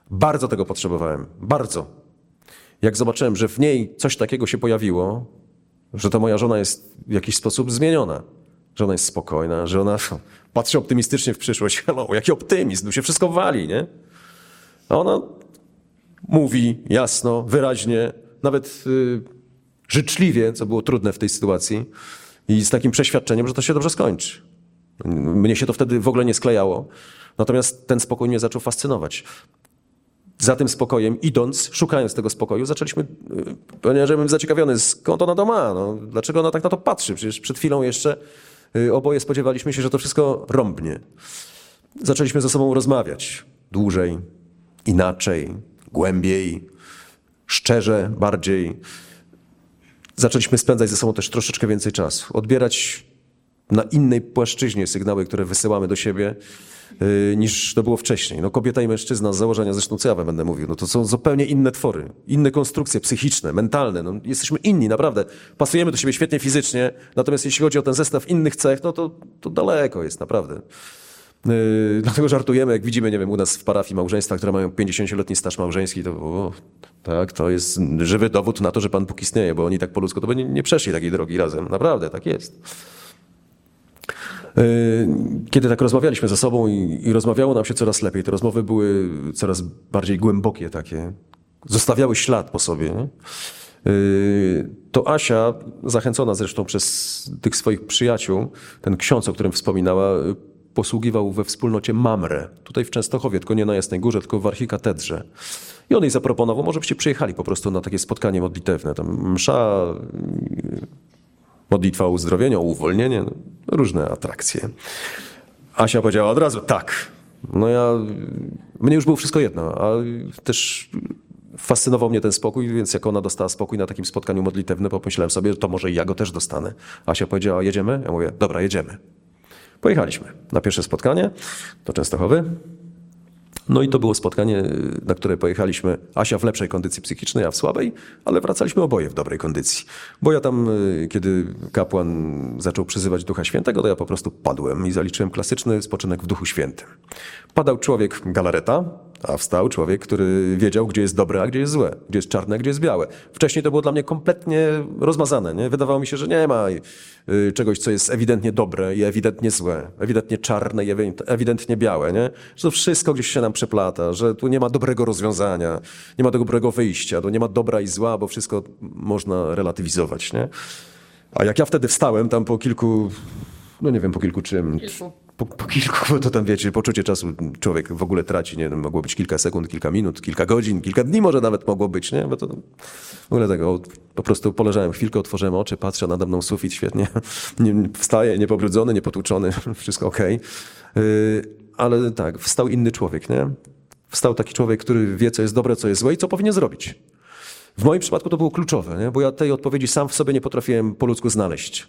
Bardzo tego potrzebowałem. Bardzo. Jak zobaczyłem, że w niej coś takiego się pojawiło, że ta moja żona jest w jakiś sposób zmieniona, że ona jest spokojna, że ona patrzy optymistycznie w przyszłość. Hello, jaki optymizm, tu się wszystko wali, nie? A ona mówi jasno, wyraźnie, nawet życzliwie, co było trudne w tej sytuacji i z takim przeświadczeniem, że to się dobrze skończy. Mnie się to wtedy w ogóle nie sklejało, natomiast ten spokój mnie zaczął fascynować. Za tym spokojem idąc, szukając tego spokoju, zaczęliśmy, ponieważ ja byłem zaciekawiony, skąd ona to ma, no, dlaczego ona tak na to patrzy. Przecież przed chwilą jeszcze oboje spodziewaliśmy się, że to wszystko rąbnie. Zaczęliśmy ze sobą rozmawiać dłużej, inaczej, głębiej, szczerze, bardziej. Zaczęliśmy spędzać ze sobą też troszeczkę więcej czasu, odbierać na innej płaszczyźnie sygnały, które wysyłamy do siebie, niż to było wcześniej. No, kobieta i mężczyzna z założenia, zresztą co ja wam będę mówił, no to są zupełnie inne twory, inne konstrukcje psychiczne, mentalne. No, jesteśmy inni, naprawdę. Pasujemy do siebie świetnie fizycznie, natomiast jeśli chodzi o ten zestaw innych cech, no to daleko jest, naprawdę. Dlatego żartujemy, jak widzimy, nie wiem, u nas w parafii małżeństwa, które mają 50-letni staż małżeński, to tak, to jest żywy dowód na to, że Pan Bóg istnieje, bo oni tak po ludzku to by nie przeszli takiej drogi razem. Naprawdę, tak jest. Kiedy tak rozmawialiśmy ze sobą i rozmawiało nam się coraz lepiej, te rozmowy były coraz bardziej głębokie takie, zostawiały ślad po sobie, nie? To Asia, zachęcona zresztą przez tych swoich przyjaciół, ten ksiądz, o którym wspominała, posługiwał we wspólnocie Mamre, tutaj w Częstochowie, tylko nie na Jasnej Górze, tylko w archikatedrze. I on jej zaproponował, może byście przyjechali po prostu na takie spotkanie modlitewne, tam msza, modlitwa o uzdrowienie, o uwolnienie, różne atrakcje. Asia powiedziała od razu tak. No mnie już było wszystko jedno, a też fascynował mnie ten spokój, więc jak ona dostała spokój na takim spotkaniu modlitewnym, pomyślałem sobie, to może i ja go też dostanę. Asia powiedziała, jedziemy? Ja mówię, dobra, jedziemy. Pojechaliśmy na pierwsze spotkanie do Częstochowy. No i to było spotkanie, na które pojechaliśmy. Asia w lepszej kondycji psychicznej, a w słabej, ale wracaliśmy oboje w dobrej kondycji. Bo ja tam, kiedy kapłan zaczął przyzywać Ducha Świętego, to ja po prostu padłem i zaliczyłem klasyczny spoczynek w Duchu Świętym. Padał człowiek galareta, a wstał człowiek, który wiedział, gdzie jest dobre, a gdzie jest złe, gdzie jest czarne, a gdzie jest białe. Wcześniej to było dla mnie kompletnie rozmazane. Nie? Wydawało mi się, że nie ma czegoś, co jest ewidentnie dobre i ewidentnie złe, ewidentnie czarne i ewidentnie białe. Nie? Że to wszystko gdzieś się nam przeplata, że tu nie ma dobrego rozwiązania, nie ma dobrego wyjścia, tu nie ma dobra i zła, bo wszystko można relatywizować. Nie? A jak ja wtedy wstałem tam po kilku, no nie wiem po kilku czym... Po kilku, to tam wiecie, poczucie czasu człowiek w ogóle traci, nie? Mogło być kilka sekund, kilka minut, kilka godzin, kilka dni może nawet mogło być, nie? Bo to w ogóle tego, po prostu poleżałem chwilkę, otworzyłem oczy, patrzę, nade mną sufit, świetnie, wstaję, niepobrudzony, niepotłuczony, wszystko okej. Ale tak, wstał inny człowiek, nie? Wstał taki człowiek, który wie, co jest dobre, co jest złe i co powinien zrobić. W moim przypadku to było kluczowe, nie? Bo ja tej odpowiedzi sam w sobie nie potrafiłem po ludzku znaleźć.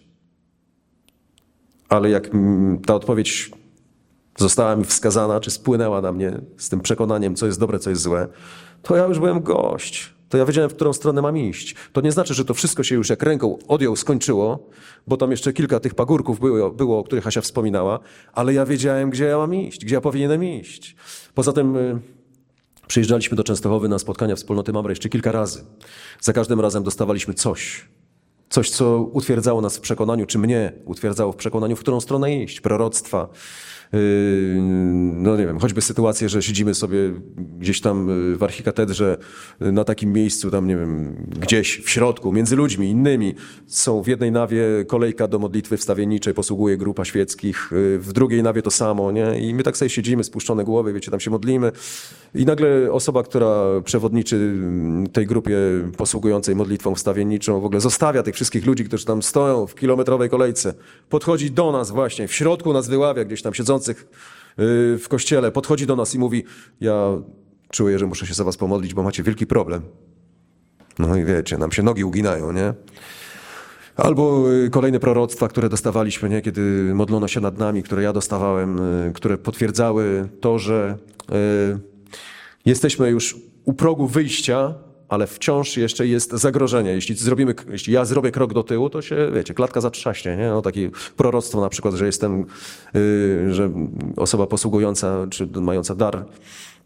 Ale jak ta odpowiedź została mi wskazana, czy spłynęła na mnie z tym przekonaniem, co jest dobre, co jest złe, to ja już byłem gość. To ja wiedziałem, w którą stronę mam iść. To nie znaczy, że to wszystko się już jak ręką odjął, skończyło, bo tam jeszcze kilka tych pagórków było, o których Asia wspominała, ale ja wiedziałem, gdzie ja mam iść, gdzie ja powinienem iść. Poza tym przyjeżdżaliśmy do Częstochowy na spotkania wspólnoty Mamre jeszcze kilka razy. Za każdym razem dostawaliśmy coś, co utwierdzało nas w przekonaniu, czy mnie utwierdzało w przekonaniu, w którą stronę iść. Proroctwa, no nie wiem, choćby sytuację, że siedzimy sobie gdzieś tam w archikatedrze na takim miejscu, tam nie wiem, gdzieś w środku, między ludźmi innymi. Są w jednej nawie kolejka do modlitwy wstawienniczej, posługuje grupa świeckich, w drugiej nawie to samo, nie? I my tak sobie siedzimy, spuszczone głowy, wiecie, tam się modlimy. I nagle osoba, która przewodniczy tej grupie posługującej modlitwą wstawienniczą, w ogóle zostawia tych wszystkich ludzi, którzy tam stoją w kilometrowej kolejce. Podchodzi do nas właśnie, w środku nas wyławia, gdzieś tam siedzących w kościele, podchodzi do nas i mówi, ja czuję, że muszę się za was pomodlić, bo macie wielki problem. No i wiecie, nam się nogi uginają, nie? Albo kolejne proroctwa, które dostawaliśmy, nie? Kiedy modlono się nad nami, które ja dostawałem, które potwierdzały to, że jesteśmy już u progu wyjścia, ale wciąż jeszcze jest zagrożenie. Jeśli ja zrobię krok do tyłu, to się, wiecie, klatka zatrzaśnie, nie? No, takie proroctwo na przykład, że osoba posługująca, czy mająca dar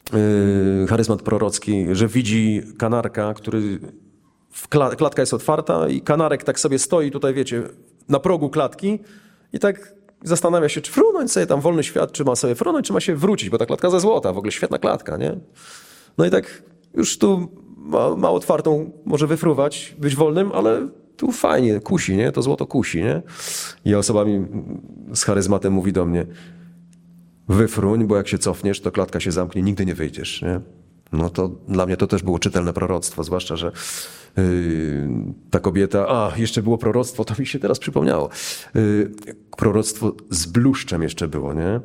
charyzmat prorocki, że widzi kanarka, który klatka jest otwarta i kanarek tak sobie stoi tutaj, wiecie, na progu klatki i tak zastanawia się, czy frunąć sobie tam wolny świat, czy ma sobie frunąć, czy ma się wrócić, bo ta klatka ze złota, w ogóle świetna klatka, nie? No i tak już tu ma otwartą, może wyfruwać, być wolnym, ale tu fajnie, kusi, nie? To złoto kusi, nie? I osoba mi z charyzmatem mówi do mnie, wyfruń, bo jak się cofniesz, to klatka się zamknie, nigdy nie wyjdziesz, nie? No to dla mnie to też było czytelne proroctwo, zwłaszcza, że ta kobieta... jeszcze było proroctwo, to mi się teraz przypomniało. Proroctwo z bluszczem jeszcze było, nie?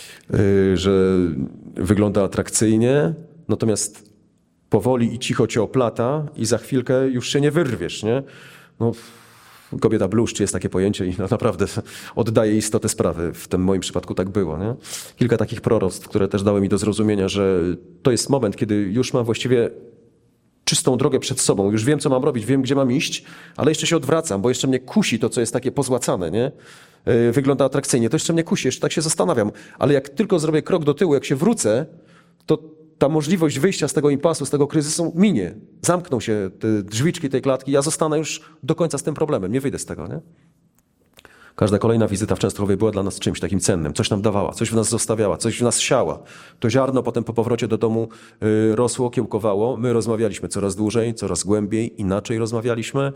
Że wygląda atrakcyjnie, natomiast powoli i cicho cię oplata i za chwilkę już się nie wyrwiesz, nie? No, kobieta bluszcz jest takie pojęcie i naprawdę oddaje istotę sprawy. W tym moim przypadku tak było, nie? Kilka takich proroctw, które też dały mi do zrozumienia, że to jest moment, kiedy już mam właściwie czystą drogę przed sobą. Już wiem, co mam robić, wiem, gdzie mam iść, ale jeszcze się odwracam, bo jeszcze mnie kusi to, co jest takie pozłacane, nie? Wygląda atrakcyjnie. To jeszcze mnie kusi, jeszcze tak się zastanawiam. Ale jak tylko zrobię krok do tyłu, jak się wrócę, to ta możliwość wyjścia z tego impasu, z tego kryzysu minie. Zamkną się te drzwiczki tej klatki, ja zostanę już do końca z tym problemem. Nie wyjdę z tego, nie? Każda kolejna wizyta w Częstochowie była dla nas czymś takim cennym. Coś nam dawała, coś w nas zostawiała, coś w nas siała. To ziarno potem po powrocie do domu rosło, kiełkowało. My rozmawialiśmy coraz dłużej, coraz głębiej, inaczej rozmawialiśmy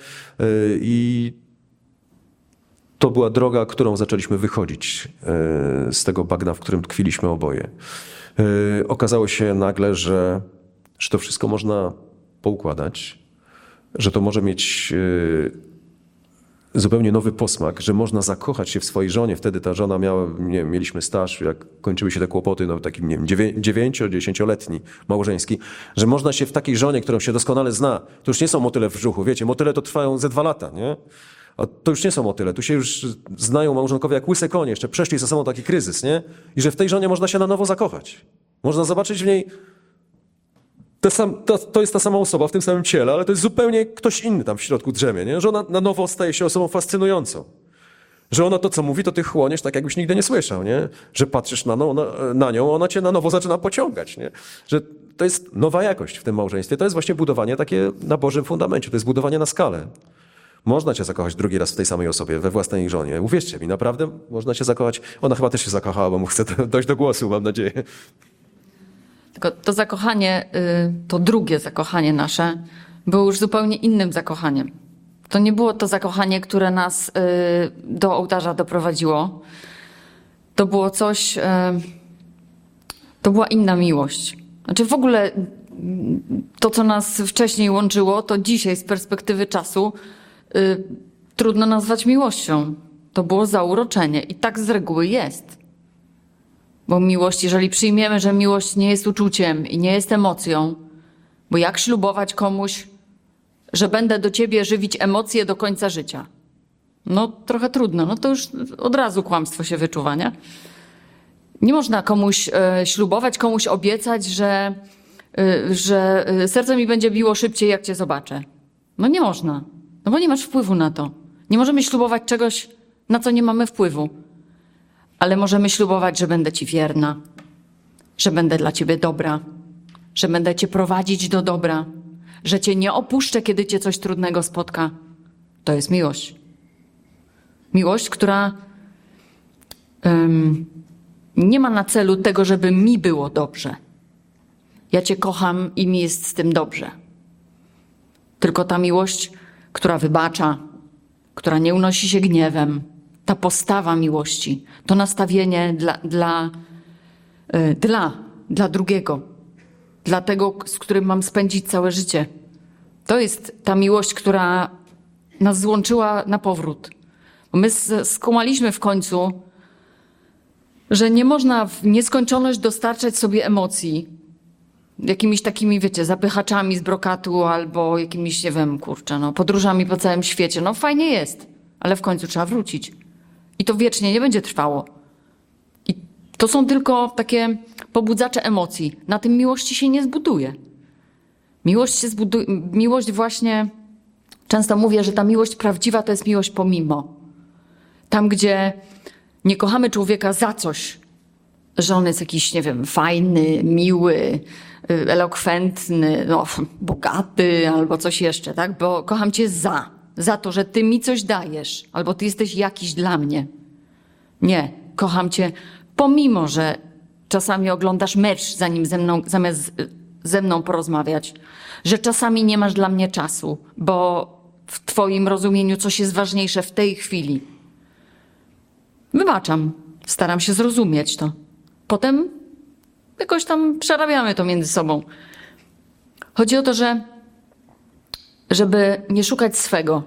i to była droga, którą zaczęliśmy wychodzić z tego bagna, w którym tkwiliśmy oboje. Okazało się nagle, że to wszystko można poukładać, że to może mieć zupełnie nowy posmak, że można zakochać się w swojej żonie. Wtedy ta żona miała, nie wiem, mieliśmy staż, jak kończyły się te kłopoty, no taki, nie wiem, 9-10-letni małżeński, że można się w takiej żonie, którą się doskonale zna, to już nie są motyle w brzuchu, wiecie, motyle to trwają ze 2 lata, nie? A to już nie są motyle, tu się już znają małżonkowie jak łyse konie, jeszcze przeszli za sobą taki kryzys, nie? I że w tej żonie można się na nowo zakochać. Można zobaczyć w niej, to jest ta sama osoba w tym samym ciele, ale to jest zupełnie ktoś inny tam w środku drzemie, nie? Że ona na nowo staje się osobą fascynującą. Że ona to, co mówi, to ty chłoniesz tak, jakbyś nigdy nie słyszał, nie? Że patrzysz na nią, ona cię na nowo zaczyna pociągać, nie? Że to jest nowa jakość w tym małżeństwie. To jest właśnie budowanie takie na Bożym fundamencie, to jest budowanie na skalę. Można cię zakochać drugi raz w tej samej osobie, we własnej żonie. Uwierzcie mi, naprawdę można cię zakochać. Ona chyba też się zakochała, bo mu chce dojść do głosu, mam nadzieję. Tylko to zakochanie, to drugie zakochanie nasze było już zupełnie innym zakochaniem. To nie było to zakochanie, które nas do ołtarza doprowadziło. To było coś, to była inna miłość. Znaczy w ogóle to, co nas wcześniej łączyło, to dzisiaj z perspektywy czasu trudno nazwać miłością. To było zauroczenie i tak z reguły jest. Bo miłość, jeżeli przyjmiemy, że miłość nie jest uczuciem i nie jest emocją, bo jak ślubować komuś, że będę do ciebie żywić emocje do końca życia? No trochę trudno, no to już od razu kłamstwo się wyczuwa, nie? Nie można komuś ślubować, komuś obiecać, że serce mi będzie biło szybciej, jak cię zobaczę. No nie można, no bo nie masz wpływu na to. Nie możemy ślubować czegoś, na co nie mamy wpływu. Ale możemy ślubować, że będę ci wierna, że będę dla ciebie dobra, że będę cię prowadzić do dobra, że cię nie opuszczę, kiedy cię coś trudnego spotka. To jest miłość. Miłość, która nie ma na celu tego, żeby mi było dobrze. Ja cię kocham i mi jest z tym dobrze. Tylko ta miłość, która wybacza, która nie unosi się gniewem, ta postawa miłości, to nastawienie dla drugiego, dla tego, z którym mam spędzić całe życie. To jest ta miłość, która nas złączyła na powrót. Bo my skumaliśmy w końcu, że nie można w nieskończoność dostarczać sobie emocji jakimiś takimi, wiecie, zapychaczami z brokatu albo jakimiś, nie wiem, podróżami po całym świecie. No fajnie jest, ale w końcu trzeba wrócić. I to wiecznie nie będzie trwało. I to są tylko takie pobudzacze emocji. Na tym miłości się nie zbuduje. Miłość właśnie, często mówię, że ta miłość prawdziwa to jest miłość pomimo. Tam, gdzie nie kochamy człowieka za coś, że on jest jakiś, nie wiem, fajny, miły, elokwentny, no, bogaty albo coś jeszcze, tak? Bo kocham cię za to, że ty mi coś dajesz, albo ty jesteś jakiś dla mnie. Nie, kocham cię pomimo, że czasami oglądasz mecz zamiast ze mną porozmawiać, że czasami nie masz dla mnie czasu, bo w twoim rozumieniu coś jest ważniejsze w tej chwili. Wybaczam, staram się zrozumieć to. Potem jakoś tam przerabiamy to między sobą. Chodzi o to, żeby nie szukać swego.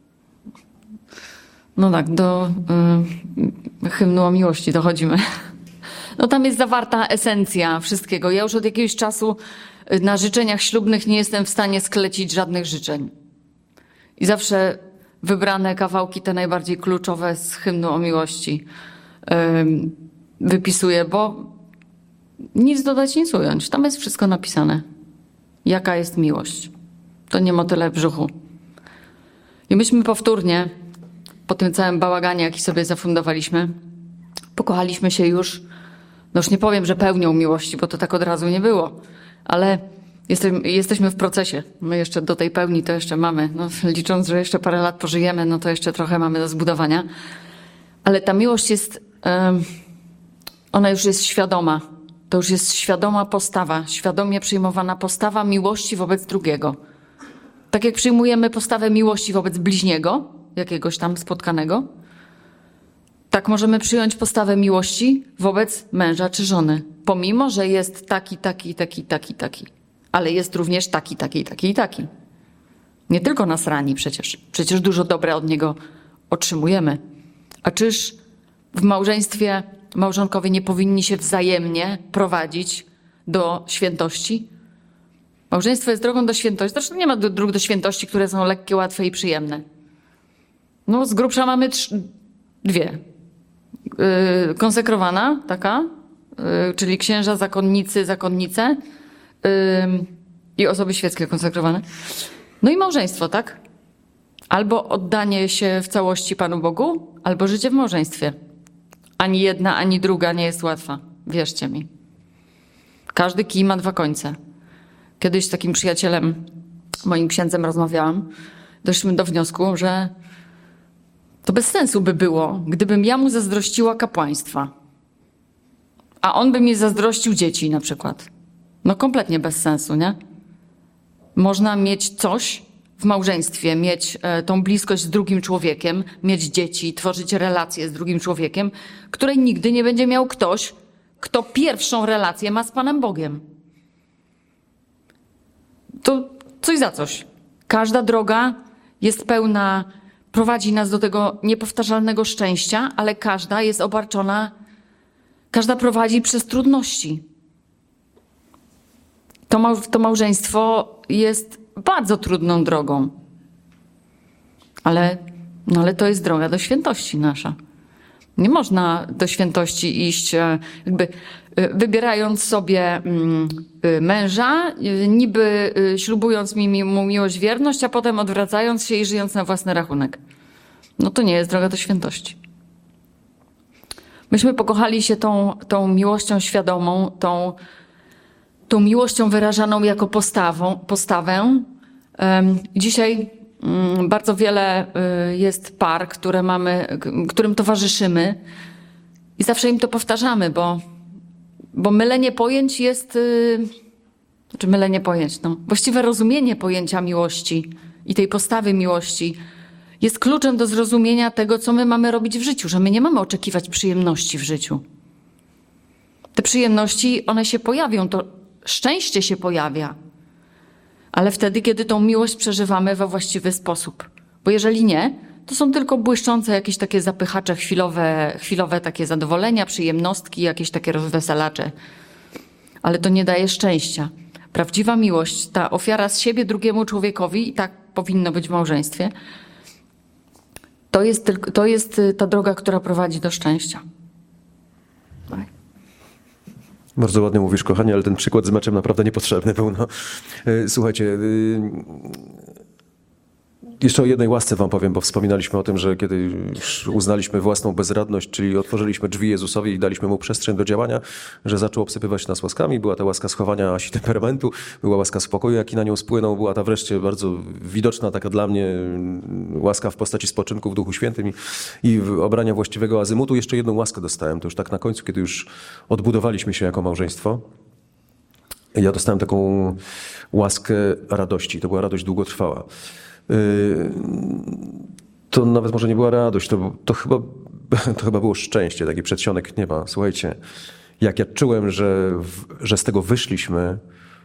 No tak, do hymnu o miłości dochodzimy. No tam jest zawarta esencja wszystkiego. Ja już od jakiegoś czasu na życzeniach ślubnych nie jestem w stanie sklecić żadnych życzeń. I zawsze wybrane kawałki, te najbardziej kluczowe z hymnu o miłości wypisuję, bo nic dodać, nic ująć. Tam jest wszystko napisane. Jaka jest miłość. To nie motyle w brzuchu. I myśmy powtórnie, po tym całym bałaganie, jaki sobie zafundowaliśmy, pokochaliśmy się już, no już nie powiem, że pełnią miłości, bo to tak od razu nie było, ale jesteśmy w procesie. My jeszcze do tej pełni to jeszcze mamy. No, licząc, że jeszcze parę lat pożyjemy, no to jeszcze trochę mamy do zbudowania. Ale ta miłość jest, ona już jest świadoma. To już jest świadoma postawa, świadomie przyjmowana postawa miłości wobec drugiego. Tak jak przyjmujemy postawę miłości wobec bliźniego, jakiegoś tam spotkanego, tak możemy przyjąć postawę miłości wobec męża czy żony. Pomimo, że jest taki. Ale jest również taki. Nie tylko nas rani przecież. Przecież dużo dobre od niego otrzymujemy. A czyż w małżeństwie małżonkowie nie powinni się wzajemnie prowadzić do świętości? Małżeństwo jest drogą do świętości. Zresztą nie ma dróg do świętości, które są lekkie, łatwe i przyjemne. No z grubsza mamy dwie. Konsekrowana taka, czyli księża, zakonnicy, zakonnice i osoby świeckie konsekrowane. No i małżeństwo, tak? Albo oddanie się w całości Panu Bogu, albo życie w małżeństwie. Ani jedna, ani druga nie jest łatwa. Wierzcie mi. Każdy kij ma dwa końce. Kiedyś z takim przyjacielem, moim księdzem rozmawiałam. Doszliśmy do wniosku, że to bez sensu by było, gdybym ja mu zazdrościła kapłaństwa, a on by mi zazdrościł dzieci na przykład. No kompletnie bez sensu, nie? Można mieć coś w małżeństwie, mieć tą bliskość z drugim człowiekiem, mieć dzieci, tworzyć relacje z drugim człowiekiem, której nigdy nie będzie miał ktoś, kto pierwszą relację ma z Panem Bogiem. To coś za coś. Każda droga jest pełna, prowadzi nas do tego niepowtarzalnego szczęścia, ale każda jest obarczona, każda prowadzi przez trudności. To małżeństwo jest bardzo trudną drogą. Ale to jest droga do świętości nasza. Nie można do świętości iść jakby wybierając sobie męża, niby ślubując mu miłość, wierność, a potem odwracając się i żyjąc na własny rachunek. No to nie jest droga do świętości. Myśmy pokochali się tą miłością świadomą, tą miłością wyrażaną jako postawę. Dzisiaj bardzo wiele jest par, którym towarzyszymy i zawsze im to powtarzamy, bo mylenie pojęć jest, mylenie pojęć, właściwe rozumienie pojęcia miłości i tej postawy miłości jest kluczem do zrozumienia tego, co my mamy robić w życiu, że my nie mamy oczekiwać przyjemności w życiu. Te przyjemności, one się pojawią, to szczęście się pojawia, ale wtedy, kiedy tą miłość przeżywamy we właściwy sposób. Bo jeżeli nie, to są tylko błyszczące jakieś takie zapychacze, chwilowe takie zadowolenia, przyjemnostki, jakieś takie rozweselacze. Ale to nie daje szczęścia. Prawdziwa miłość, ta ofiara z siebie drugiemu człowiekowi, i tak powinno być w małżeństwie, to jest ta droga, która prowadzi do szczęścia. Tak. Bardzo ładnie mówisz, kochanie, ale ten przykład z meczem naprawdę niepotrzebny był. No. Słuchajcie, Jeszcze o jednej łasce wam powiem, bo wspominaliśmy o tym, że kiedy już uznaliśmy własną bezradność, czyli otworzyliśmy drzwi Jezusowi i daliśmy Mu przestrzeń do działania, że zaczął obsypywać nas łaskami. Była ta łaska schowania Asi temperamentu, była łaska spokoju, jaki na nią spłynął, była ta wreszcie bardzo widoczna, taka dla mnie łaska w postaci spoczynku w Duchu Świętym i obrania właściwego azymutu. Jeszcze jedną łaskę dostałem, to już tak na końcu, kiedy już odbudowaliśmy się jako małżeństwo. Ja dostałem taką łaskę radości. To była radość długotrwała. To nawet może nie była radość, to chyba było szczęście, taki przedsionek nieba. Słuchajcie, jak ja czułem, że z tego wyszliśmy,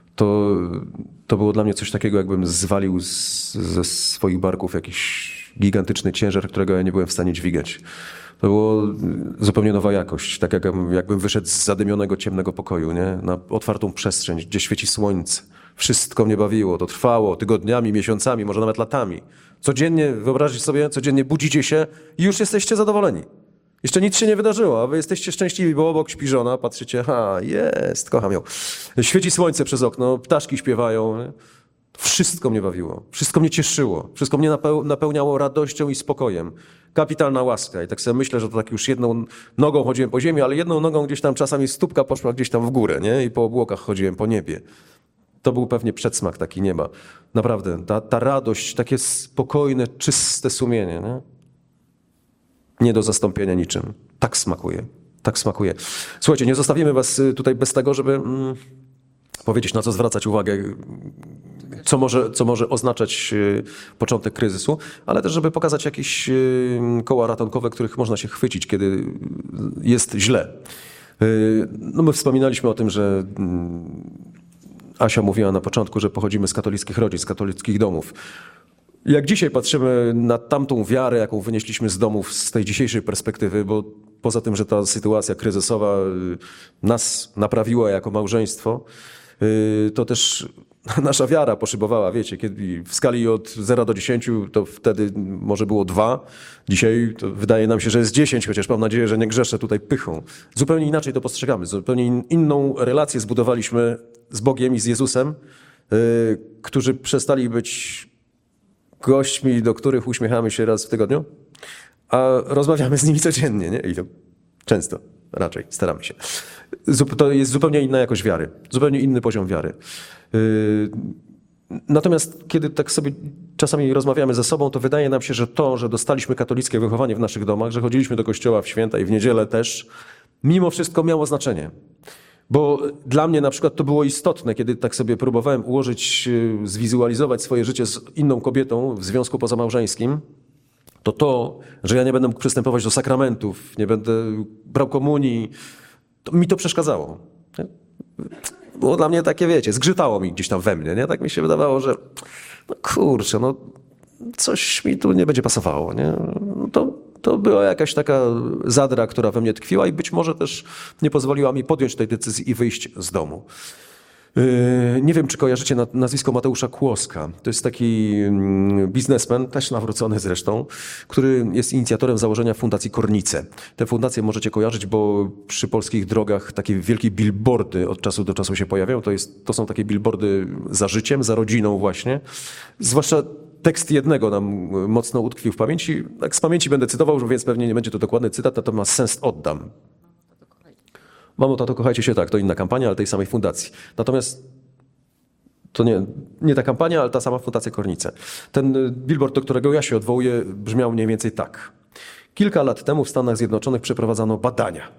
to było dla mnie coś takiego, jakbym zwalił ze swoich barków jakiś gigantyczny ciężar, którego ja nie byłem w stanie dźwigać. To było zupełnie nowa jakość, tak jakbym wyszedł z zadymionego, ciemnego pokoju, nie? Na otwartą przestrzeń, gdzie świeci słońce. Wszystko mnie bawiło, to trwało tygodniami, miesiącami, może nawet latami. Codziennie, wyobraźcie sobie, codziennie budzicie się i już jesteście zadowoleni. Jeszcze nic się nie wydarzyło, a wy jesteście szczęśliwi, bo obok śpi żona, patrzycie, jest, kocham ją. Świeci słońce przez okno, ptaszki śpiewają. Nie? Wszystko mnie bawiło, wszystko mnie cieszyło, wszystko mnie napełniało radością i spokojem. Kapitalna łaska. I tak sobie myślę, że to tak już jedną nogą chodziłem po ziemi, ale jedną nogą gdzieś tam czasami stópka poszła gdzieś tam w górę, nie? I po obłokach chodziłem po niebie. To był pewnie przedsmak taki nieba. Naprawdę, ta radość, takie spokojne, czyste sumienie, nie? Nie do zastąpienia niczym. Tak smakuje, tak smakuje. Słuchajcie, nie zostawimy was tutaj bez tego, żeby powiedzieć, na co zwracać uwagę, co może oznaczać początek kryzysu, ale też, żeby pokazać jakieś koła ratunkowe, których można się chwycić, kiedy jest źle. No my wspominaliśmy o tym, że Asia mówiła na początku, że pochodzimy z katolickich rodzin, z katolickich domów. Jak dzisiaj patrzymy na tamtą wiarę, jaką wynieśliśmy z domów z tej dzisiejszej perspektywy, bo poza tym, że ta sytuacja kryzysowa nas naprawiła jako małżeństwo, to też nasza wiara poszybowała, wiecie, kiedy w skali od 0 do 10 to wtedy może było 2, dzisiaj to wydaje nam się, że jest 10, chociaż mam nadzieję, że nie grzeszę tutaj pychą. Zupełnie inaczej to postrzegamy, zupełnie inną relację zbudowaliśmy z Bogiem i z Jezusem, którzy przestali być gośćmi, do których uśmiechamy się raz w tygodniu, a rozmawiamy z nimi codziennie, nie? I to często, raczej, staramy się. To jest zupełnie inna jakość wiary, zupełnie inny poziom wiary. Natomiast kiedy tak sobie czasami rozmawiamy ze sobą, to wydaje nam się, że to, że dostaliśmy katolickie wychowanie w naszych domach, że chodziliśmy do kościoła w święta i w niedzielę też, mimo wszystko miało znaczenie. Bo dla mnie na przykład to było istotne, kiedy tak sobie próbowałem ułożyć, zwizualizować swoje życie z inną kobietą w związku pozamałżeńskim, to, że ja nie będę mógł przystępować do sakramentów, nie będę brał komunii, to mi to przeszkadzało. Nie? Było dla mnie takie, wiecie, zgrzytało mi gdzieś tam we mnie, nie? Tak mi się wydawało, że coś mi tu nie będzie pasowało, nie? To była jakaś taka zadra, która we mnie tkwiła i być może też nie pozwoliła mi podjąć tej decyzji i wyjść z domu. Nie wiem, czy kojarzycie nazwisko Mateusza Kłoska. To jest taki biznesmen, też nawrócony zresztą, który jest inicjatorem założenia Fundacji Kornice. Tę fundację możecie kojarzyć, bo przy polskich drogach takie wielkie billboardy od czasu do czasu się pojawiają. To są takie billboardy za życiem, za rodziną właśnie. Zwłaszcza tekst jednego nam mocno utkwił w pamięci. Tak z pamięci będę cytował, więc pewnie nie będzie to dokładny cytat, natomiast sens oddam. Mamo, tato, kochajcie się, tak, to inna kampania, ale tej samej fundacji. Natomiast to nie ta kampania, ale ta sama Fundacja Kornice. Ten billboard, do którego ja się odwołuję, brzmiał mniej więcej tak. Kilka lat temu w Stanach Zjednoczonych przeprowadzano badania.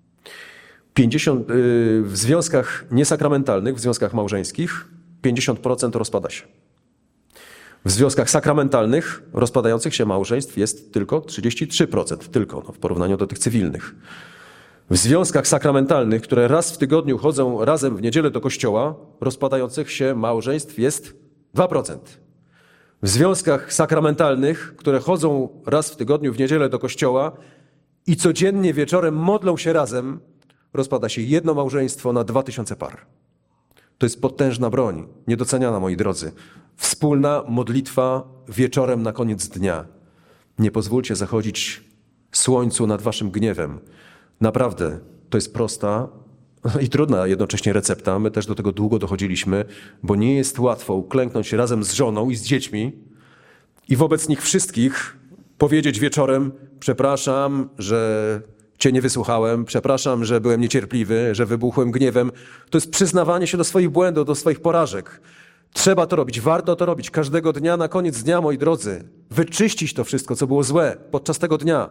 W związkach niesakramentalnych, w związkach małżeńskich 50% rozpada się. W związkach sakramentalnych rozpadających się małżeństw jest tylko 33%, w porównaniu do tych cywilnych. W związkach sakramentalnych, które raz w tygodniu chodzą razem w niedzielę do kościoła, rozpadających się małżeństw jest 2%. W związkach sakramentalnych, które chodzą raz w tygodniu w niedzielę do kościoła i codziennie wieczorem modlą się razem, rozpada się jedno małżeństwo na 2000 par. To jest potężna broń, niedoceniana, moi drodzy. Wspólna modlitwa wieczorem na koniec dnia. Nie pozwólcie zachodzić słońcu nad waszym gniewem. Naprawdę, to jest prosta i trudna jednocześnie recepta. My też do tego długo dochodziliśmy, bo nie jest łatwo uklęknąć razem z żoną i z dziećmi i wobec nich wszystkich powiedzieć wieczorem: przepraszam, że cię nie wysłuchałem, przepraszam, że byłem niecierpliwy, że wybuchłem gniewem. To jest przyznawanie się do swoich błędów, do swoich porażek. Trzeba to robić, warto to robić każdego dnia, na koniec dnia, moi drodzy. Wyczyścić to wszystko, co było złe podczas tego dnia.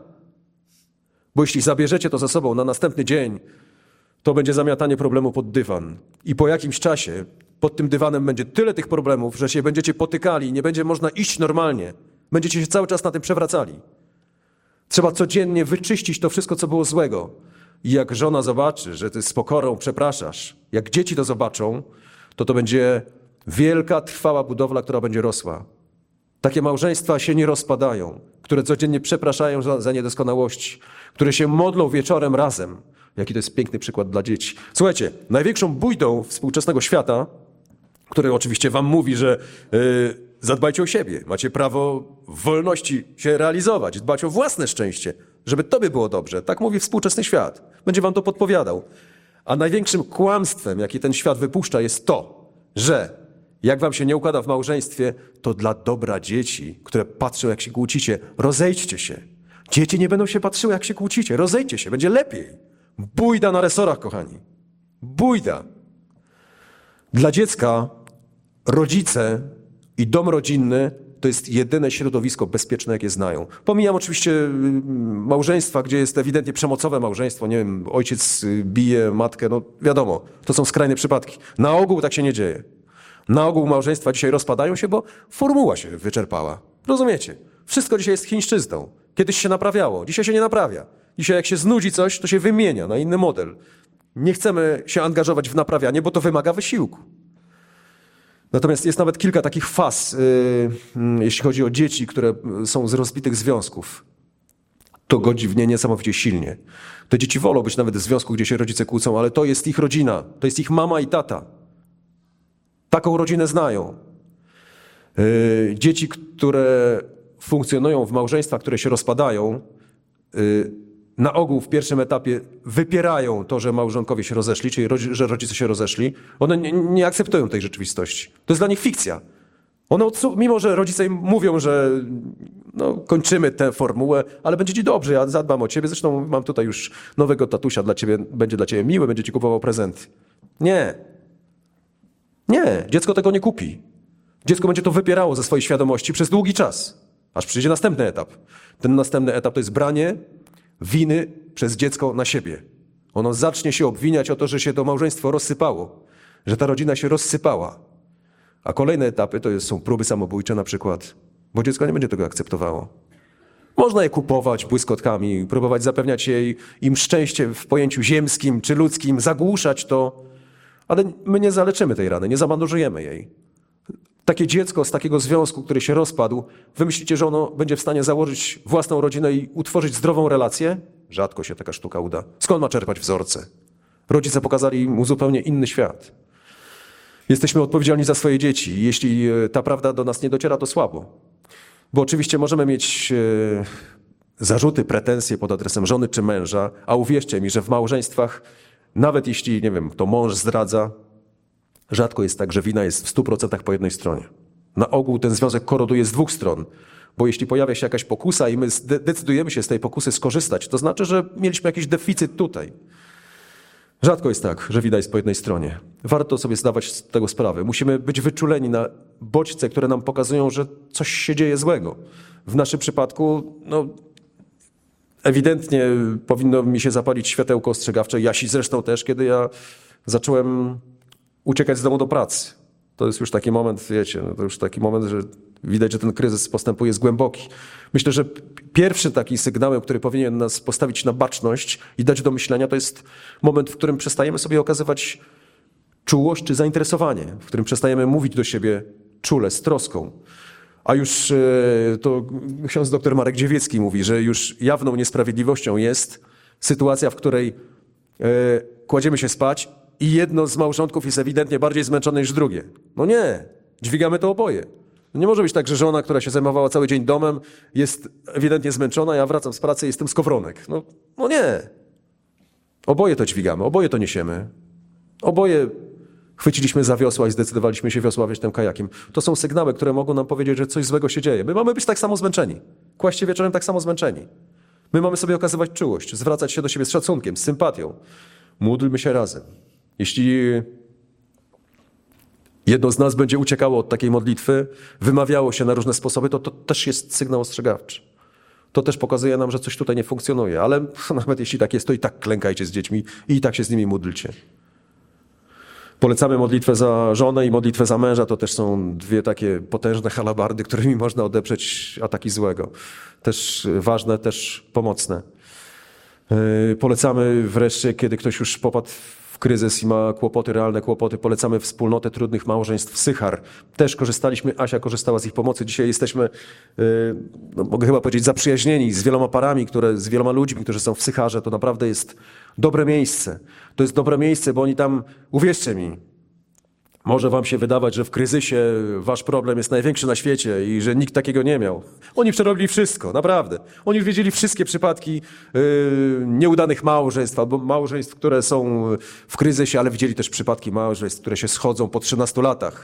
Bo jeśli zabierzecie to ze sobą na następny dzień, to będzie zamiatanie problemu pod dywan. I po jakimś czasie pod tym dywanem będzie tyle tych problemów, że się będziecie potykali, nie będzie można iść normalnie. Będziecie się cały czas na tym przewracali. Trzeba codziennie wyczyścić to wszystko, co było złego. I jak żona zobaczy, że ty z pokorą przepraszasz, jak dzieci to zobaczą, to będzie wielka, trwała budowla, która będzie rosła. Takie małżeństwa się nie rozpadają, które codziennie przepraszają za niedoskonałości, które się modlą wieczorem razem. Jaki to jest piękny przykład dla dzieci. Słuchajcie, największą bójdą współczesnego świata, który oczywiście wam mówi, że zadbajcie o siebie, macie prawo w wolności się realizować, dbać o własne szczęście, żeby tobie było dobrze. Tak mówi współczesny świat. Będzie wam to podpowiadał. A największym kłamstwem, jaki ten świat wypuszcza, jest to, że jak wam się nie układa w małżeństwie, to dla dobra dzieci, które patrzą, jak się kłócicie, rozejdźcie się. Dzieci nie będą się patrzyły, jak się kłócicie. Rozejdźcie się, będzie lepiej. Bójda na resorach, kochani. Bójda. Dla dziecka rodzice i dom rodzinny to jest jedyne środowisko bezpieczne, jakie znają. Pomijam oczywiście małżeństwa, gdzie jest ewidentnie przemocowe małżeństwo. Nie wiem, ojciec bije matkę, no wiadomo, to są skrajne przypadki. Na ogół tak się nie dzieje. Na ogół małżeństwa dzisiaj rozpadają się, bo formuła się wyczerpała. Rozumiecie? Wszystko dzisiaj jest chińszczyzną. Kiedyś się naprawiało, dzisiaj się nie naprawia. Dzisiaj jak się znudzi coś, to się wymienia na inny model. Nie chcemy się angażować w naprawianie, bo to wymaga wysiłku. Natomiast jest nawet kilka takich faz, jeśli chodzi o dzieci, które są z rozbitych związków. To godzi w nie niesamowicie silnie. Te dzieci wolą być nawet w związku, gdzie się rodzice kłócą, ale to jest ich rodzina, to jest ich mama i tata. Taką rodzinę znają. Dzieci, które funkcjonują w małżeństwach, które się rozpadają, na ogół w pierwszym etapie wypierają to, że małżonkowie się rozeszli, czyli że rodzice się rozeszli. One nie akceptują tej rzeczywistości. To jest dla nich fikcja. One, mimo że rodzice im mówią, że no, kończymy tę formułę, ale będzie ci dobrze, ja zadbam o ciebie, zresztą mam tutaj już nowego tatusia dla ciebie, będzie dla ciebie miły, będzie ci kupował prezenty. Nie. Nie, dziecko tego nie kupi. Dziecko będzie to wypierało ze swojej świadomości przez długi czas, aż przyjdzie następny etap. Ten następny etap to jest branie winy przez dziecko na siebie. Ono zacznie się obwiniać o to, że się to małżeństwo rozsypało, że ta rodzina się rozsypała. A kolejne etapy to są próby samobójcze na przykład, bo dziecko nie będzie tego akceptowało. Można je kupować błyskotkami, próbować zapewniać im szczęście w pojęciu ziemskim czy ludzkim, zagłuszać to, ale my nie zaleczymy tej rany, nie zabandażujemy jej. Takie dziecko z takiego związku, który się rozpadł, wy myślicie, że ono będzie w stanie założyć własną rodzinę i utworzyć zdrową relację? Rzadko się taka sztuka uda. Skąd ma czerpać wzorce? Rodzice pokazali mu zupełnie inny świat. Jesteśmy odpowiedzialni za swoje dzieci. Jeśli ta prawda do nas nie dociera, to słabo. Bo oczywiście możemy mieć zarzuty, pretensje pod adresem żony czy męża, a uwierzcie mi, że w małżeństwach, nawet jeśli, nie wiem, to mąż zdradza, rzadko jest tak, że wina jest w 100% po jednej stronie. Na ogół ten związek koroduje z dwóch stron, bo jeśli pojawia się jakaś pokusa i my decydujemy się z tej pokusy skorzystać, to znaczy, że mieliśmy jakiś deficyt tutaj. Rzadko jest tak, że wina jest po jednej stronie. Warto sobie zdawać z tego sprawę. Musimy być wyczuleni na bodźce, które nam pokazują, że coś się dzieje złego. W naszym przypadku, no, ewidentnie powinno mi się zapalić światełko ostrzegawcze. Jasi zresztą też, kiedy ja zacząłem uciekać z domu do pracy. To jest już taki moment, wiecie, to już taki moment, że widać, że ten kryzys postępuje, jest głęboki. Myślę, że pierwszy taki sygnał, który powinien nas postawić na baczność i dać do myślenia, to jest moment, w którym przestajemy sobie okazywać czułość czy zainteresowanie, w którym przestajemy mówić do siebie czule, z troską. A już to ksiądz dr Marek Dziewiecki mówi, że już jawną niesprawiedliwością jest sytuacja, w której kładziemy się spać i jedno z małżonków jest ewidentnie bardziej zmęczone niż drugie. No nie, dźwigamy to oboje. Nie może być tak, że żona, która się zajmowała cały dzień domem, jest ewidentnie zmęczona, ja wracam z pracy i jestem skowronek. No nie. Oboje to dźwigamy, oboje to niesiemy. Oboje chwyciliśmy za wiosła i zdecydowaliśmy się wiosławiać tym kajakiem. To są sygnały, które mogą nam powiedzieć, że coś złego się dzieje. My mamy być tak samo zmęczeni. Kłaście wieczorem tak samo zmęczeni. My mamy sobie okazywać czułość, zwracać się do siebie z szacunkiem, z sympatią. Módlmy się razem. Jeśli jedno z nas będzie uciekało od takiej modlitwy, wymawiało się na różne sposoby, to też jest sygnał ostrzegawczy. To też pokazuje nam, że coś tutaj nie funkcjonuje. Ale nawet jeśli tak jest, to i tak klękajcie z dziećmi i tak się z nimi módlcie. Polecamy modlitwę za żonę i modlitwę za męża. To też są dwie takie potężne halabardy, którymi można odeprzeć ataki złego. Też ważne, też pomocne. Polecamy wreszcie, kiedy ktoś już popadł w kryzys i ma kłopoty, realne kłopoty, polecamy wspólnotę trudnych małżeństw Sychar. Też korzystaliśmy, Asia korzystała z ich pomocy. Dzisiaj jesteśmy, mogę chyba powiedzieć, zaprzyjaźnieni z wieloma parami, z wieloma ludźmi, którzy są w Sycharze. To naprawdę jest dobre miejsce. To jest dobre miejsce, bo oni tam, uwierzcie mi, może wam się wydawać, że w kryzysie wasz problem jest największy na świecie i że nikt takiego nie miał. Oni przerobili wszystko, naprawdę. Oni już wiedzieli wszystkie przypadki nieudanych małżeństw albo małżeństw, które są w kryzysie, ale widzieli też przypadki małżeństw, które się schodzą po 13 latach.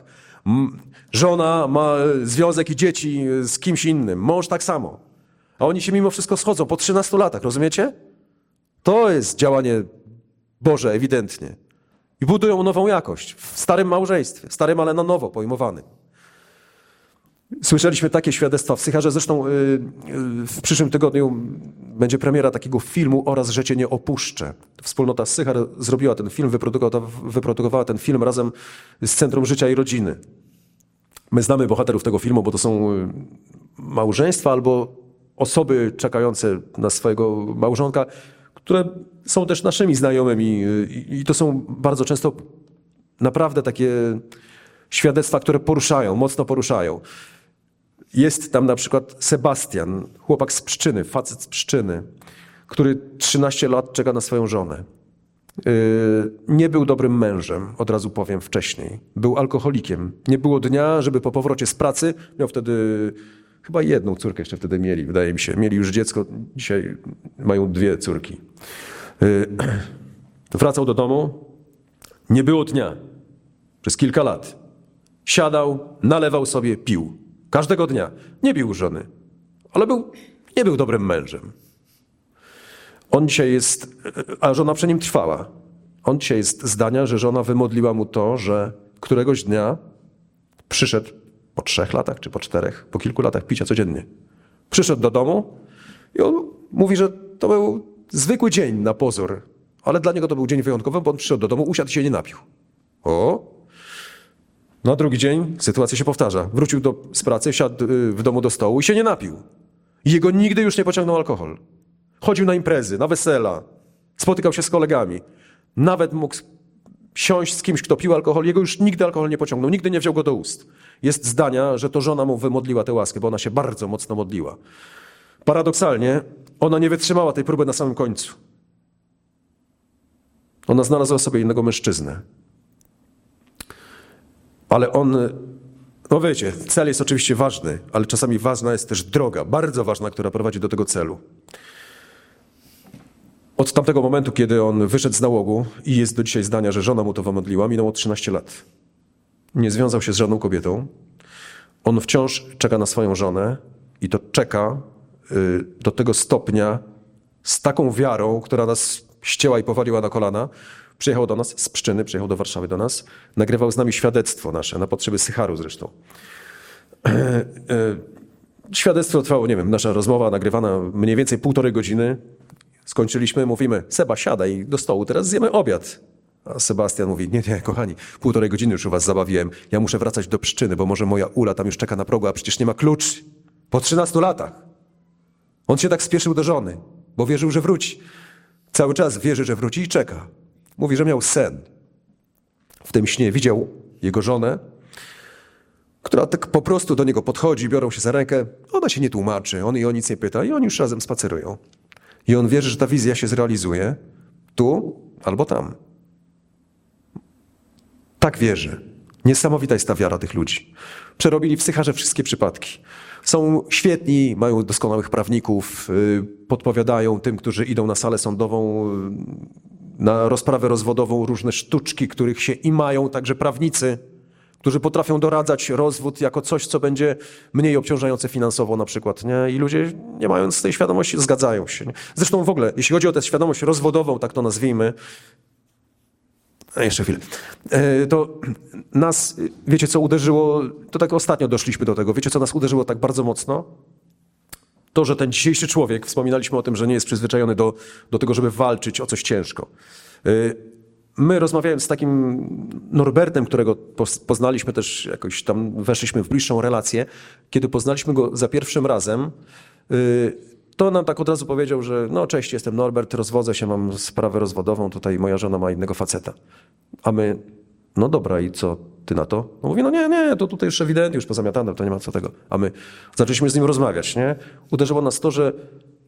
Żona ma związek i dzieci z kimś innym, mąż tak samo. A oni się mimo wszystko schodzą po 13 latach, rozumiecie? To jest działanie Boże, ewidentnie. I budują nową jakość w starym małżeństwie, starym, ale na nowo pojmowanym. Słyszeliśmy takie świadectwa w Sycharze. Zresztą w przyszłym tygodniu będzie premiera takiego filmu oraz Że Cię nie opuszczę. Wspólnota z Sychar zrobiła ten film, wyprodukowała ten film razem z Centrum Życia i Rodziny. My znamy bohaterów tego filmu, bo to są małżeństwa albo osoby czekające na swojego małżonka, które są też naszymi znajomymi i to są bardzo często naprawdę takie świadectwa, które poruszają, mocno poruszają. Jest tam na przykład Sebastian, chłopak z Pszczyny, facet z Pszczyny, który 13 lat czeka na swoją żonę. Nie był dobrym mężem, od razu powiem wcześniej. Był alkoholikiem. Nie było dnia, żeby po powrocie z pracy, miał wtedy chyba jedną córkę jeszcze wtedy mieli, wydaje mi się. Mieli już dziecko, dzisiaj mają 2 córki. Wracał do domu, nie było dnia. Przez kilka lat. Siadał, nalewał sobie, pił. Każdego dnia. Nie bił żony, ale nie był dobrym mężem. On dzisiaj jest, a żona przy nim trwała. On dzisiaj jest zdania, że żona wymodliła mu to, że któregoś dnia przyszedł po 3 latach czy po 4, po kilku latach picia codziennie. Przyszedł do domu i on mówi, że to był zwykły dzień na pozór, ale dla niego to był dzień wyjątkowy, bo on przyszedł do domu, usiadł i się nie napił. Na drugi dzień sytuacja się powtarza. Wrócił z pracy, siadł w domu do stołu i się nie napił. I jego nigdy już nie pociągnął alkohol. Chodził na imprezy, na wesela, spotykał się z kolegami. Nawet mógł siąść z kimś, kto pił alkohol. Jego już nigdy alkohol nie pociągnął, nigdy nie wziął go do ust. Jest zdania, że to żona mu wymodliła tę łaskę, bo ona się bardzo mocno modliła. Paradoksalnie, ona nie wytrzymała tej próby na samym końcu. Ona znalazła sobie innego mężczyznę. Ale on, no wiecie, cel jest oczywiście ważny, ale czasami ważna jest też droga, bardzo ważna, która prowadzi do tego celu. Od tamtego momentu, kiedy on wyszedł z nałogu i jest do dzisiaj zdania, że żona mu to wymodliła, minęło 13 lat. Nie związał się z żadną kobietą. On wciąż czeka na swoją żonę i to czeka do tego stopnia z taką wiarą, która nas ścięła i powaliła na kolana. Przyjechał do nas z Pszczyny, przyjechał do Warszawy do nas, nagrywał z nami świadectwo nasze, na potrzeby Sycharu zresztą. Świadectwo trwało, nie wiem, nasza rozmowa nagrywana mniej więcej 1,5 godziny. Skończyliśmy, mówimy, Seba, siadaj do stołu, teraz zjemy obiad. A Sebastian mówi, nie, kochani, 1,5 godziny już u was zabawiłem, ja muszę wracać do Pszczyny, bo może moja Ula tam już czeka na progu, a przecież nie ma kluczy. Po 13 latach. On się tak spieszył do żony, bo wierzył, że wróci. Cały czas wierzy, że wróci i czeka. Mówi, że miał sen. W tym śnie widział jego żonę, która tak po prostu do niego podchodzi, biorą się za rękę. Ona się nie tłumaczy, on jej o nic nie pyta i oni już razem spacerują. I on wierzy, że ta wizja się zrealizuje tu albo tam. Tak wierzy. Niesamowita jest ta wiara tych ludzi. Przerobili w Sycharze wszystkie przypadki. Są świetni, mają doskonałych prawników, podpowiadają tym, którzy idą na salę sądową, na rozprawę rozwodową różne sztuczki, których się mają także prawnicy, którzy potrafią doradzać rozwód jako coś, co będzie mniej obciążające finansowo na przykład, nie? I ludzie, nie mając tej świadomości, zgadzają się. Nie? Zresztą w ogóle, jeśli chodzi o tę świadomość rozwodową, tak to nazwijmy, jeszcze chwilę, to nas, wiecie co uderzyło, to tak ostatnio doszliśmy do tego, wiecie co nas uderzyło tak bardzo mocno? To, że ten dzisiejszy człowiek, wspominaliśmy o tym, że nie jest przyzwyczajony do tego, żeby walczyć o coś ciężko. My rozmawiając z takim Norbertem, którego poznaliśmy też jakoś tam, weszliśmy w bliższą relację, kiedy poznaliśmy go za pierwszym razem, to nam tak od razu powiedział, że no cześć, jestem Norbert, rozwodzę się, mam sprawę rozwodową, tutaj moja żona ma innego faceta. A my, no dobra, i co ty na to? No mówi, no nie, to tutaj już ewidentnie, już pozamiatane, to nie ma co tego. A my zaczęliśmy z nim rozmawiać, nie? Uderzyło nas to, że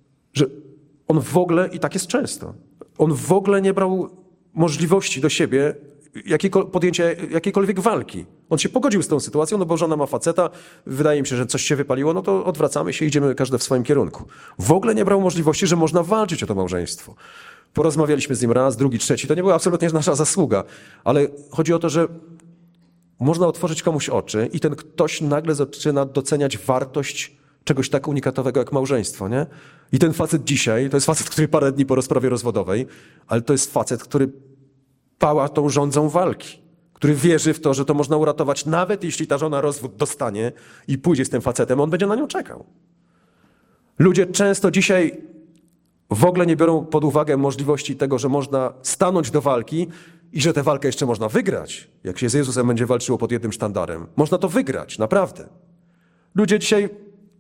on w ogóle, i tak jest często, on w ogóle nie brał możliwości do siebie podjęcia jakiejkolwiek walki. On się pogodził z tą sytuacją, no bo żona ma faceta, wydaje mi się, że coś się wypaliło, no to odwracamy się, idziemy każdy w swoim kierunku. W ogóle nie brał możliwości, że można walczyć o to małżeństwo. Porozmawialiśmy z nim raz, drugi, trzeci, to nie była absolutnie nasza zasługa, ale chodzi o to, że można otworzyć komuś oczy i ten ktoś nagle zaczyna doceniać wartość czegoś tak unikatowego jak małżeństwo, nie? I ten facet dzisiaj, to jest facet, który parę dni po rozprawie rozwodowej, ale to jest facet, który pała tą żądzą walki, który wierzy w to, że to można uratować, nawet jeśli ta żona rozwód dostanie i pójdzie z tym facetem, on będzie na nią czekał. Ludzie często dzisiaj w ogóle nie biorą pod uwagę możliwości tego, że można stanąć do walki i że tę walkę jeszcze można wygrać. Jak się z Jezusem będzie walczyło pod jednym sztandarem, można to wygrać, naprawdę. Ludzie dzisiaj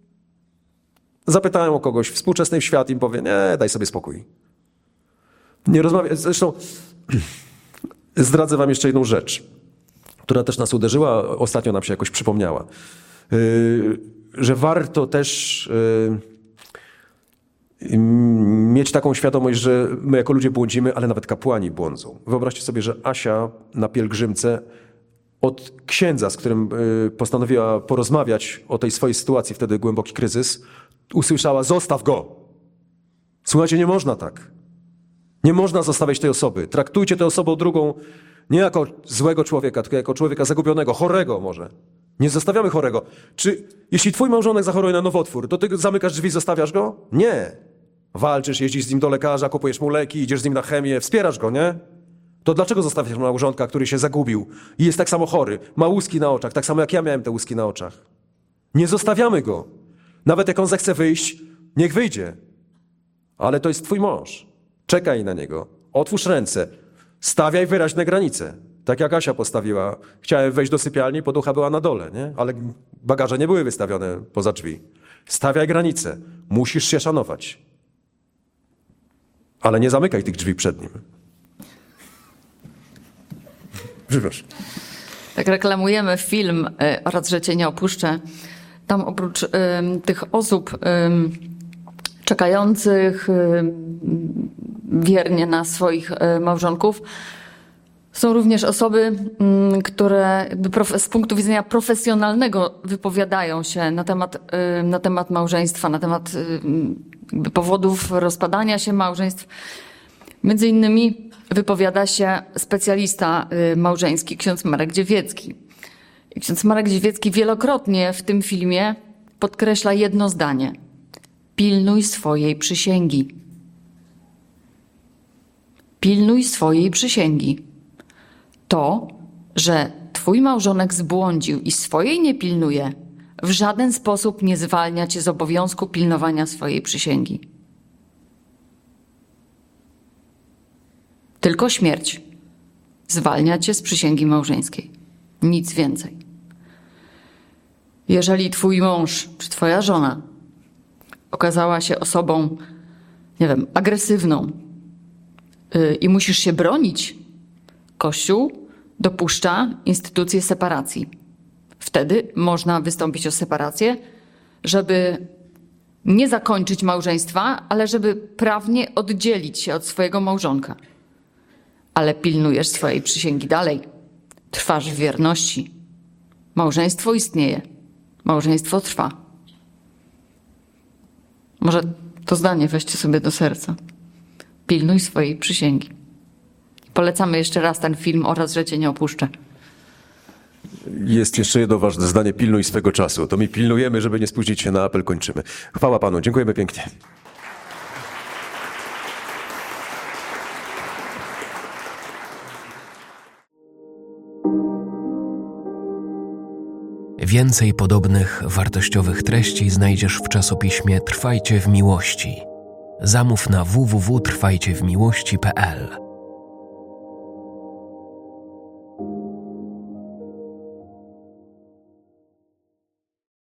zapytają o kogoś, współczesny świat im powie, nie, daj sobie spokój. Nie rozmawiaj, zresztą zdradzę wam jeszcze jedną rzecz, która też nas uderzyła, ostatnio nam się jakoś przypomniała, że warto też mieć taką świadomość, że my jako ludzie błądzimy, ale nawet kapłani błądzą. Wyobraźcie sobie, że Asia na pielgrzymce od księdza, z którym postanowiła porozmawiać o tej swojej sytuacji, wtedy głęboki kryzys, usłyszała, zostaw go. Słuchajcie, nie można tak. Nie można zostawiać tej osoby. Traktujcie tę osobę drugą nie jako złego człowieka, tylko jako człowieka zagubionego, chorego może. Nie zostawiamy chorego. Czy jeśli twój małżonek zachoruje na nowotwór, to ty zamykasz drzwi, zostawiasz go? Nie. Walczysz, jeździsz z nim do lekarza, kupujesz mu leki, idziesz z nim na chemię, wspierasz go, nie? To dlaczego zostawiasz małżonka, który się zagubił i jest tak samo chory, ma łuski na oczach, tak samo jak ja miałem te łuski na oczach? Nie zostawiamy go. Nawet jak on zechce wyjść, niech wyjdzie. Ale to jest twój mąż. Czekaj na niego. Otwórz ręce. Stawiaj wyraźne granice. Tak jak Asia postawiła. Chciałem wejść do sypialni, poducha była na dole, nie? Ale bagaże nie były wystawione poza drzwi. Stawiaj granice. Musisz się szanować. Ale nie zamykaj tych drzwi przed nim. Przepraszam. Tak reklamujemy film Raz, że cię nie opuszczę. Tam oprócz tych osób czekających wiernie na swoich małżonków, są również osoby, które z punktu widzenia profesjonalnego wypowiadają się na temat małżeństwa, na temat powodów rozpadania się małżeństw. Między innymi wypowiada się specjalista małżeński, ksiądz Marek Dziewiecki. I ksiądz Marek Dziewiecki wielokrotnie w tym filmie podkreśla jedno zdanie. Pilnuj swojej przysięgi. Pilnuj swojej przysięgi. To, że twój małżonek zbłądził i swojej nie pilnuje, w żaden sposób nie zwalnia cię z obowiązku pilnowania swojej przysięgi. Tylko śmierć zwalnia cię z przysięgi małżeńskiej. Nic więcej. Jeżeli twój mąż czy twoja żona okazała się osobą, nie wiem, agresywną i musisz się bronić, Kościół dopuszcza instytucję separacji. Wtedy można wystąpić o separację, żeby nie zakończyć małżeństwa, ale żeby prawnie oddzielić się od swojego małżonka. Ale pilnujesz swojej przysięgi dalej. Trwasz w wierności. Małżeństwo istnieje. Małżeństwo trwa. Może to zdanie weźcie sobie do serca. Pilnuj swojej przysięgi. Polecamy jeszcze raz ten film oraz, że Cię nie opuszczę. Jest jeszcze jedno ważne zdanie: pilnuj swego czasu. To my pilnujemy, żeby nie spóźnić się na apel, kończymy. Chwała Panu, dziękujemy pięknie. Więcej podobnych wartościowych treści znajdziesz w czasopiśmie Trwajcie w Miłości. Zamów na www.trwajciewmiłości.pl.